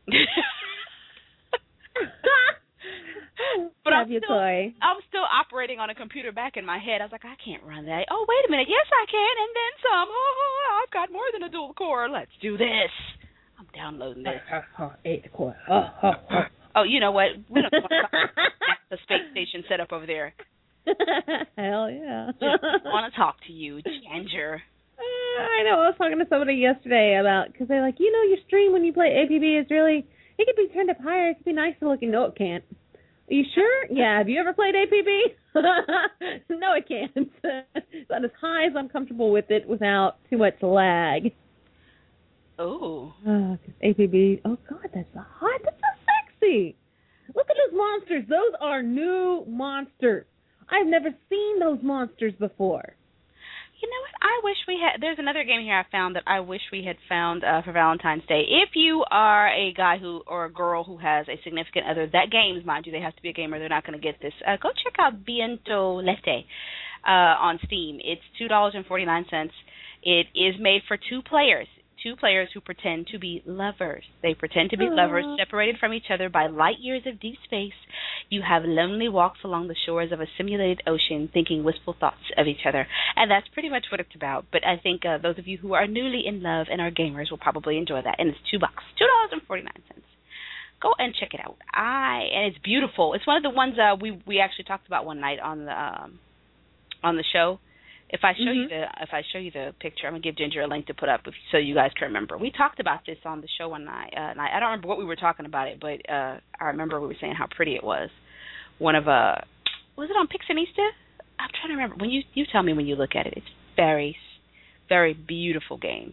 But I'm still operating on a computer back in my head. I was like, I can't run that. Oh, wait a minute. Yes, I can. And then some. Oh, I've got more than a dual core. Let's do this. I'm downloading this. 8 core. Oh, you know what? We don't want the space station set up over there. Hell yeah. Just want to talk to you, Ginger. I know. I was talking to somebody yesterday about, because they're like, your stream when you play APB is really, it can be turned up higher. It can be nice to look. No, it can't. Are you sure? Yeah. Have you ever played APB? No, it can't. It's not as high as I'm comfortable with it without too much lag. Oh. APB. Oh, God, that's so hot. That's so sexy. Look at those monsters. Those are new monsters. I've never seen those monsters before. You know what? I wish we had. There's another game here I found that I wish we had found for Valentine's Day. If you are a guy or a girl who has a significant other, that games, mind you, they have to be a gamer. They're not going to get this. Go check out Bientôt l'été on Steam. It's $2.49. It is made for two players who pretend to be lovers. They pretend to be lovers, separated from each other by light years of deep space. You have lonely walks along the shores of a simulated ocean, thinking wistful thoughts of each other. And that's pretty much what it's about. But I think those of you who are newly in love and are gamers will probably enjoy that. And it's $2, $2.49. Go and check it out. And it's beautiful. It's one of the ones we actually talked about one night on the show. If I show you the picture, I'm gonna give Ginger a link to put up so you guys can remember. We talked about this on the show one night. I don't remember what we were talking about it, but I remember we were saying how pretty it was. Was it on Pixinista? I'm trying to remember. When you tell me when you look at it, it's very, very beautiful game.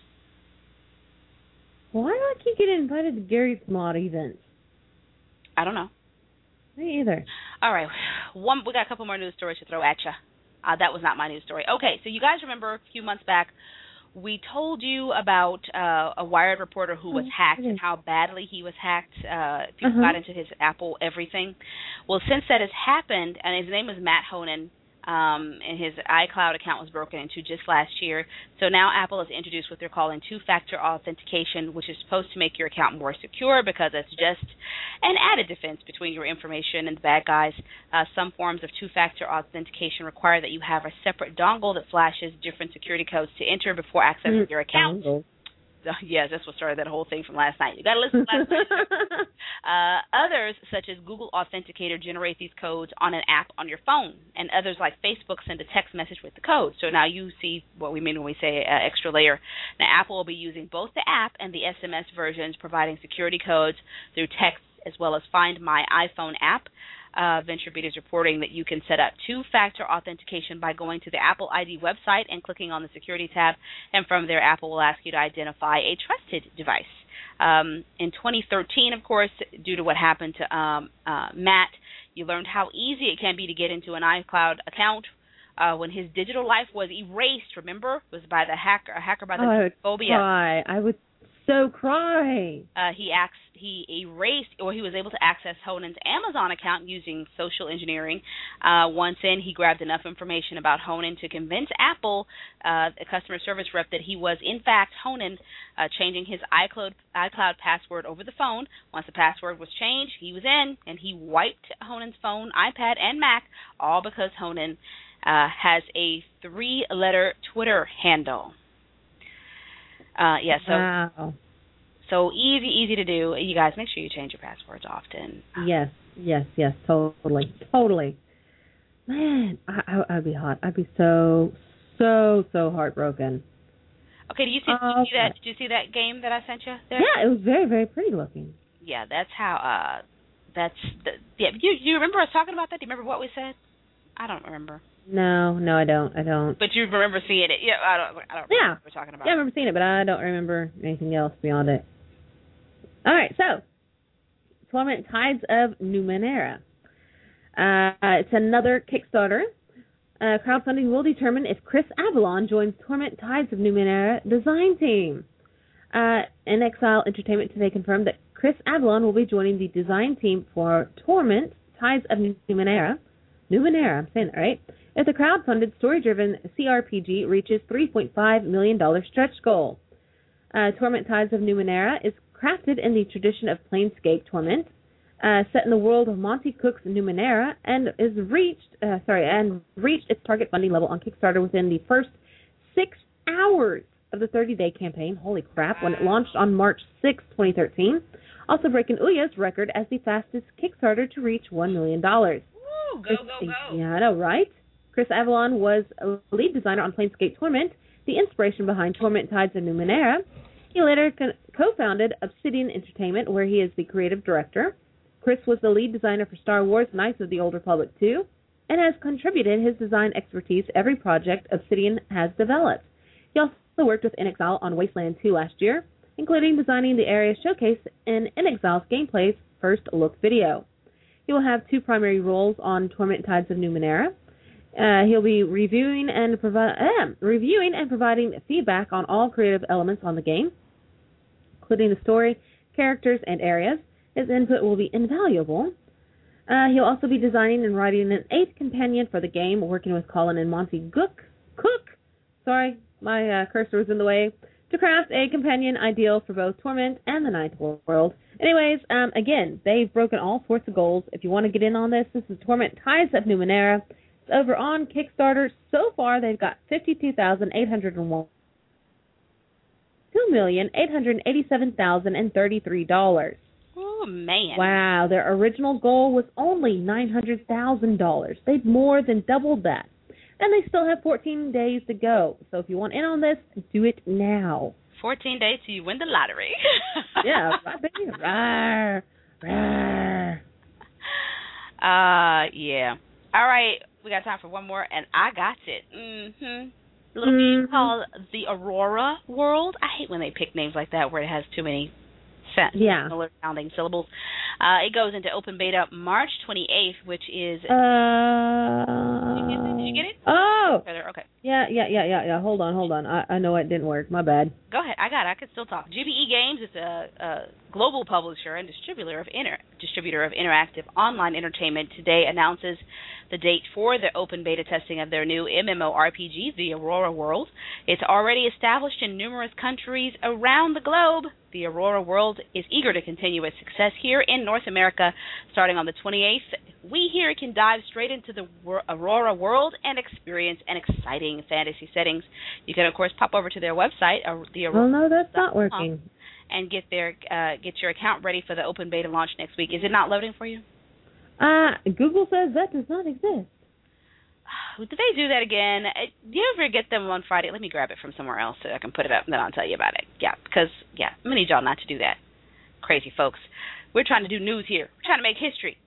Why do I keep getting invited to Gary's Mod events? I don't know. Me either. All right. We got a couple more news stories to throw at you. That was not my news story. Okay, so you guys remember a few months back, we told you about a Wired reporter who was hacked and how badly he was hacked. People got into his Apple everything. Well, since that has happened, and his name is Matt Honan, and his iCloud account was broken into just last year. So now Apple has introduced what they're calling two-factor authentication, which is supposed to make your account more secure because it's just an added defense between your information and the bad guys. Some forms of two-factor authentication require that you have a separate dongle that flashes different security codes to enter before accessing your account. Yes, that's what started that whole thing from last night. You got to listen to last night. Others, such as Google Authenticator, generate these codes on an app on your phone, and others like Facebook send a text message with the code. So now you see what we mean when we say extra layer. Now Apple will be using both the app and the SMS versions, providing security codes through text as well as Find My iPhone app. VentureBeat is reporting that you can set up two-factor authentication by going to the Apple ID website and clicking on the Security tab, and from there, Apple will ask you to identify a trusted device. In 2013, of course, due to what happened to Matt, you learned how easy it can be to get into an iCloud account when his digital life was erased. Remember, it was by a hacker by the name of Phobia. I would so cry. He erased, or he was able to access Honan's Amazon account using social engineering. Once in, he grabbed enough information about Honan to convince Apple, a customer service rep, that he was in fact Honan, changing his iCloud password over the phone. Once the password was changed, he was in, and he wiped Honan's phone, iPad, and Mac, all because Honan has a 3-letter Twitter handle. Wow. So easy to do. You guys, make sure you change your passwords often. Yes, totally. Man, I'd be hot. I'd be so heartbroken. Okay, did you see that game that I sent you there? Yeah, it was very, very pretty looking. Yeah, that's how. You remember us talking about that? Do you remember what we said? I don't remember. No, I don't. But you remember seeing it? Yeah, I don't remember what we're talking about. Yeah, I remember seeing it, but I don't remember anything else beyond it. All right, so Torment Tides of Numenera. It's another Kickstarter. Crowdfunding will determine if Chris Avellone joins Torment Tides of Numenera design team. inXile Entertainment today confirmed that Chris Avellone will be joining the design team for Torment Tides of Numenera. Numenera, I'm saying that right. If the crowd-funded, story-driven CRPG reaches $3.5 million stretch goal. Torment Tides of Numenera is crafted in the tradition of Planescape Torment, set in the world of Monty Cook's Numenera, and reached its target funding level on Kickstarter within the first 6 hours of the 30-day campaign. Holy crap! When it launched on March 6, 2013, also breaking Ouya's record as the fastest Kickstarter to reach $1 million. Woo! Go! Yeah, I know, right? Chris Avellone was a lead designer on Planescape Torment, the inspiration behind Torment Tides of Numenera. He later co-founded Obsidian Entertainment, where he is the creative director. Chris was the lead designer for Star Wars Knights of the Old Republic 2, and has contributed his design expertise to every project Obsidian has developed. He also worked with inXile on Wasteland 2 last year, including designing the area showcase in inXile's Gameplay's first look video. He will have 2 primary roles on Torment Tides of Numenera. He'll be reviewing and providing feedback on all creative elements on the game, including the story, characters, and areas. His input will be invaluable. He'll also be designing and writing an 8th companion for the game, working with Colin and Monty Cook. Sorry, my cursor was in the way. To craft a companion ideal for both Torment and the Ninth World. Anyways, again, they've broken all sorts of goals. If you want to get in on this is Torment Tides of Numenera. It's over on Kickstarter. So far, they've got $52,801. $2,887,033. Oh, man. Wow, their original goal was only $900,000. They've more than doubled that. And they still have 14 days to go. So if you want in on this, do it now. 14 days till you win the lottery. Yeah, right, baby. Rawr, rawr. Yeah. All right. We got time for one more, and I got it. A little game called the Aurora World. I hate when they pick names like that where it has too many similar sounding syllables. It goes into open beta March 28th, which is... Did you get it? Oh! Okay. Yeah. Hold on. I know it didn't work. My bad. Go ahead. I got it. I can still talk. GBE Games is a global publisher and distributor of interactive online entertainment. Today announces the date for the open beta testing of their new MMORPG, The Aurora World. It's already established in numerous countries around the globe. The Aurora World is eager to continue its success here in North America starting on the 28th. We here can dive straight into the Aurora World and experience an exciting fantasy settings. You can, of course, pop over to their website, the Aurora. Oh, no, that's not working. And get your account ready for the open beta launch next week. Is it not loading for you? Google says that does not exist. Did they do that again? Do you ever get them on Friday? Let me grab it from somewhere else so I can put it up, and then I'll tell you about it. Yeah, because, I'm going to need y'all not to do that. Crazy folks. We're trying to do news here. We're trying to make history.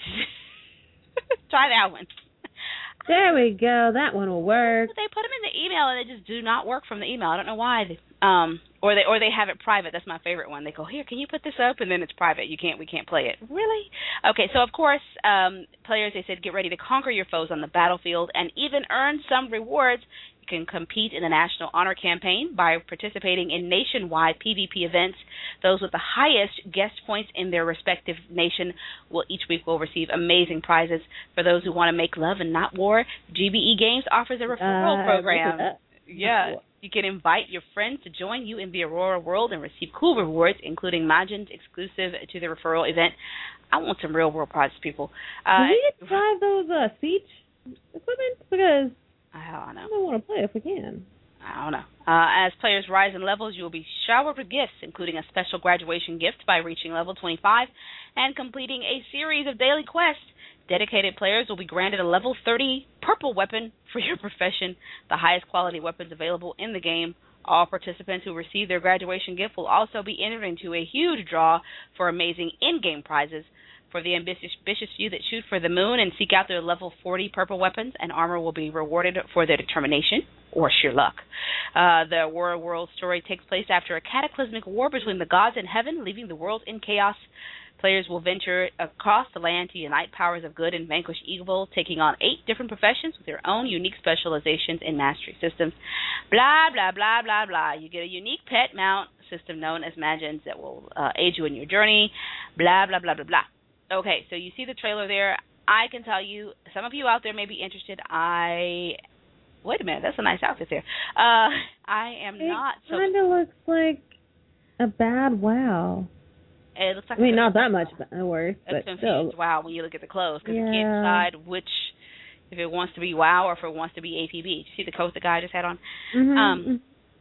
Try that one. There we go. That one will work. They put them in the email, and they just do not work from the email. I don't know why. Or they have it private. That's my favorite one. They go, here, can you put this up? And then it's private. We can't play it. Really? Okay, so of course, players, they said, get ready to conquer your foes on the battlefield and even earn some rewards. You can compete in the National Honor Campaign by participating in nationwide PvP events. Those with the highest guest points in their respective nation will each week will receive amazing prizes. For those who want to make love and not war, GBE Games offers a referral program. Yeah. You can invite your friends to join you in the Aurora World and receive cool rewards, including margins exclusive to the referral event. I want some real-world prizes, people. Do we get to drive those siege equipment? Because I don't know. I don't want to play if we can. I don't know. As players rise in levels, you will be showered with gifts, including a special graduation gift by reaching level 25 and completing a series of daily quests. Dedicated players will be granted a level 30 purple weapon for your profession, the highest quality weapons available in the game. All participants who receive their graduation gift will also be entered into a huge draw for amazing in-game prizes. For the ambitious few that shoot for the moon and seek out their level 40 purple weapons and armor will be rewarded for their determination or sheer luck. The Aurora World story takes place after a cataclysmic war between the gods and heaven, leaving the world in chaos. Players will venture across the land to unite powers of good and vanquish evil, taking on 8 different professions with their own unique specializations in mastery systems. Blah, blah, blah, blah, blah. You get a unique pet mount system known as Magins that will aid you in your journey. Blah, blah, blah, blah, blah. Okay, so you see the trailer there. I can tell you, some of you out there may be interested. Wait a minute, that's a nice outfit there. I am not so... It kind of looks like a bad WoW. It looks like not that much worse, but still. WoW when you look at the clothes, because you can't decide if it wants to be WoW or if it wants to be APB. Did you see the coat the guy just had on? Mm-hmm.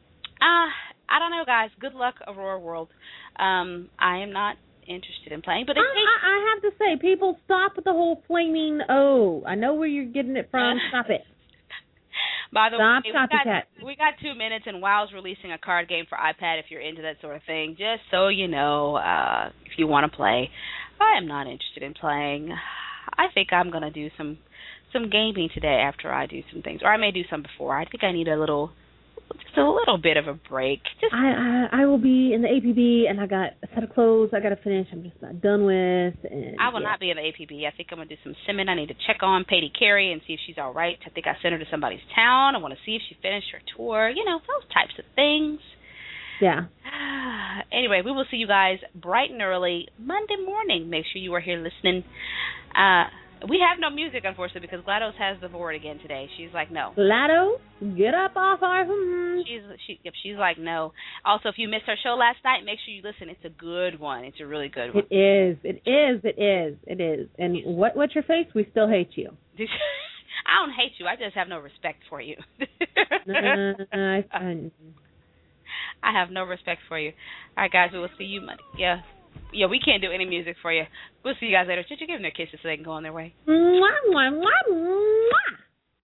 I don't know, guys. Good luck, Aurora World. I am not interested in playing, but I have to say, people, stop with the whole flaming I know where you're getting it from. Stop it. By the way, we got 2 minutes, and WoW's releasing a card game for iPad if you're into that sort of thing. Just so you know, if you want to play. I am not interested in playing. I think I'm going to do some gaming today after I do some things. Or I may do some before. I think I need just a little bit of a break. I will be in the APB, and I got a set of clothes I got to finish. I'm just not done with. And I will not be in the APB. I think I'm going to do some simming. I need to check on Patty Carey and see if she's all right. I think I sent her to somebody's town. I want to see if she finished her tour. You know, those types of things. Yeah. Anyway, we will see you guys bright and early Monday morning. Make sure you are here listening. We have no music, unfortunately, because GLaDOS has the board again today. She's like, no. GLaDOS, get up off our... She's like, no. Also, if you missed our show last night, make sure you listen. It's a good one. It's a really good one. It is. And what's your face? We still hate you. I don't hate you. I just have no respect for you. I have no respect for you. All right, guys, we will see you Monday. Yeah, we can't do any music for you. We'll see you guys later. Should you give them their kisses so they can go on their way? Mwah, mwah, mwah, mwah.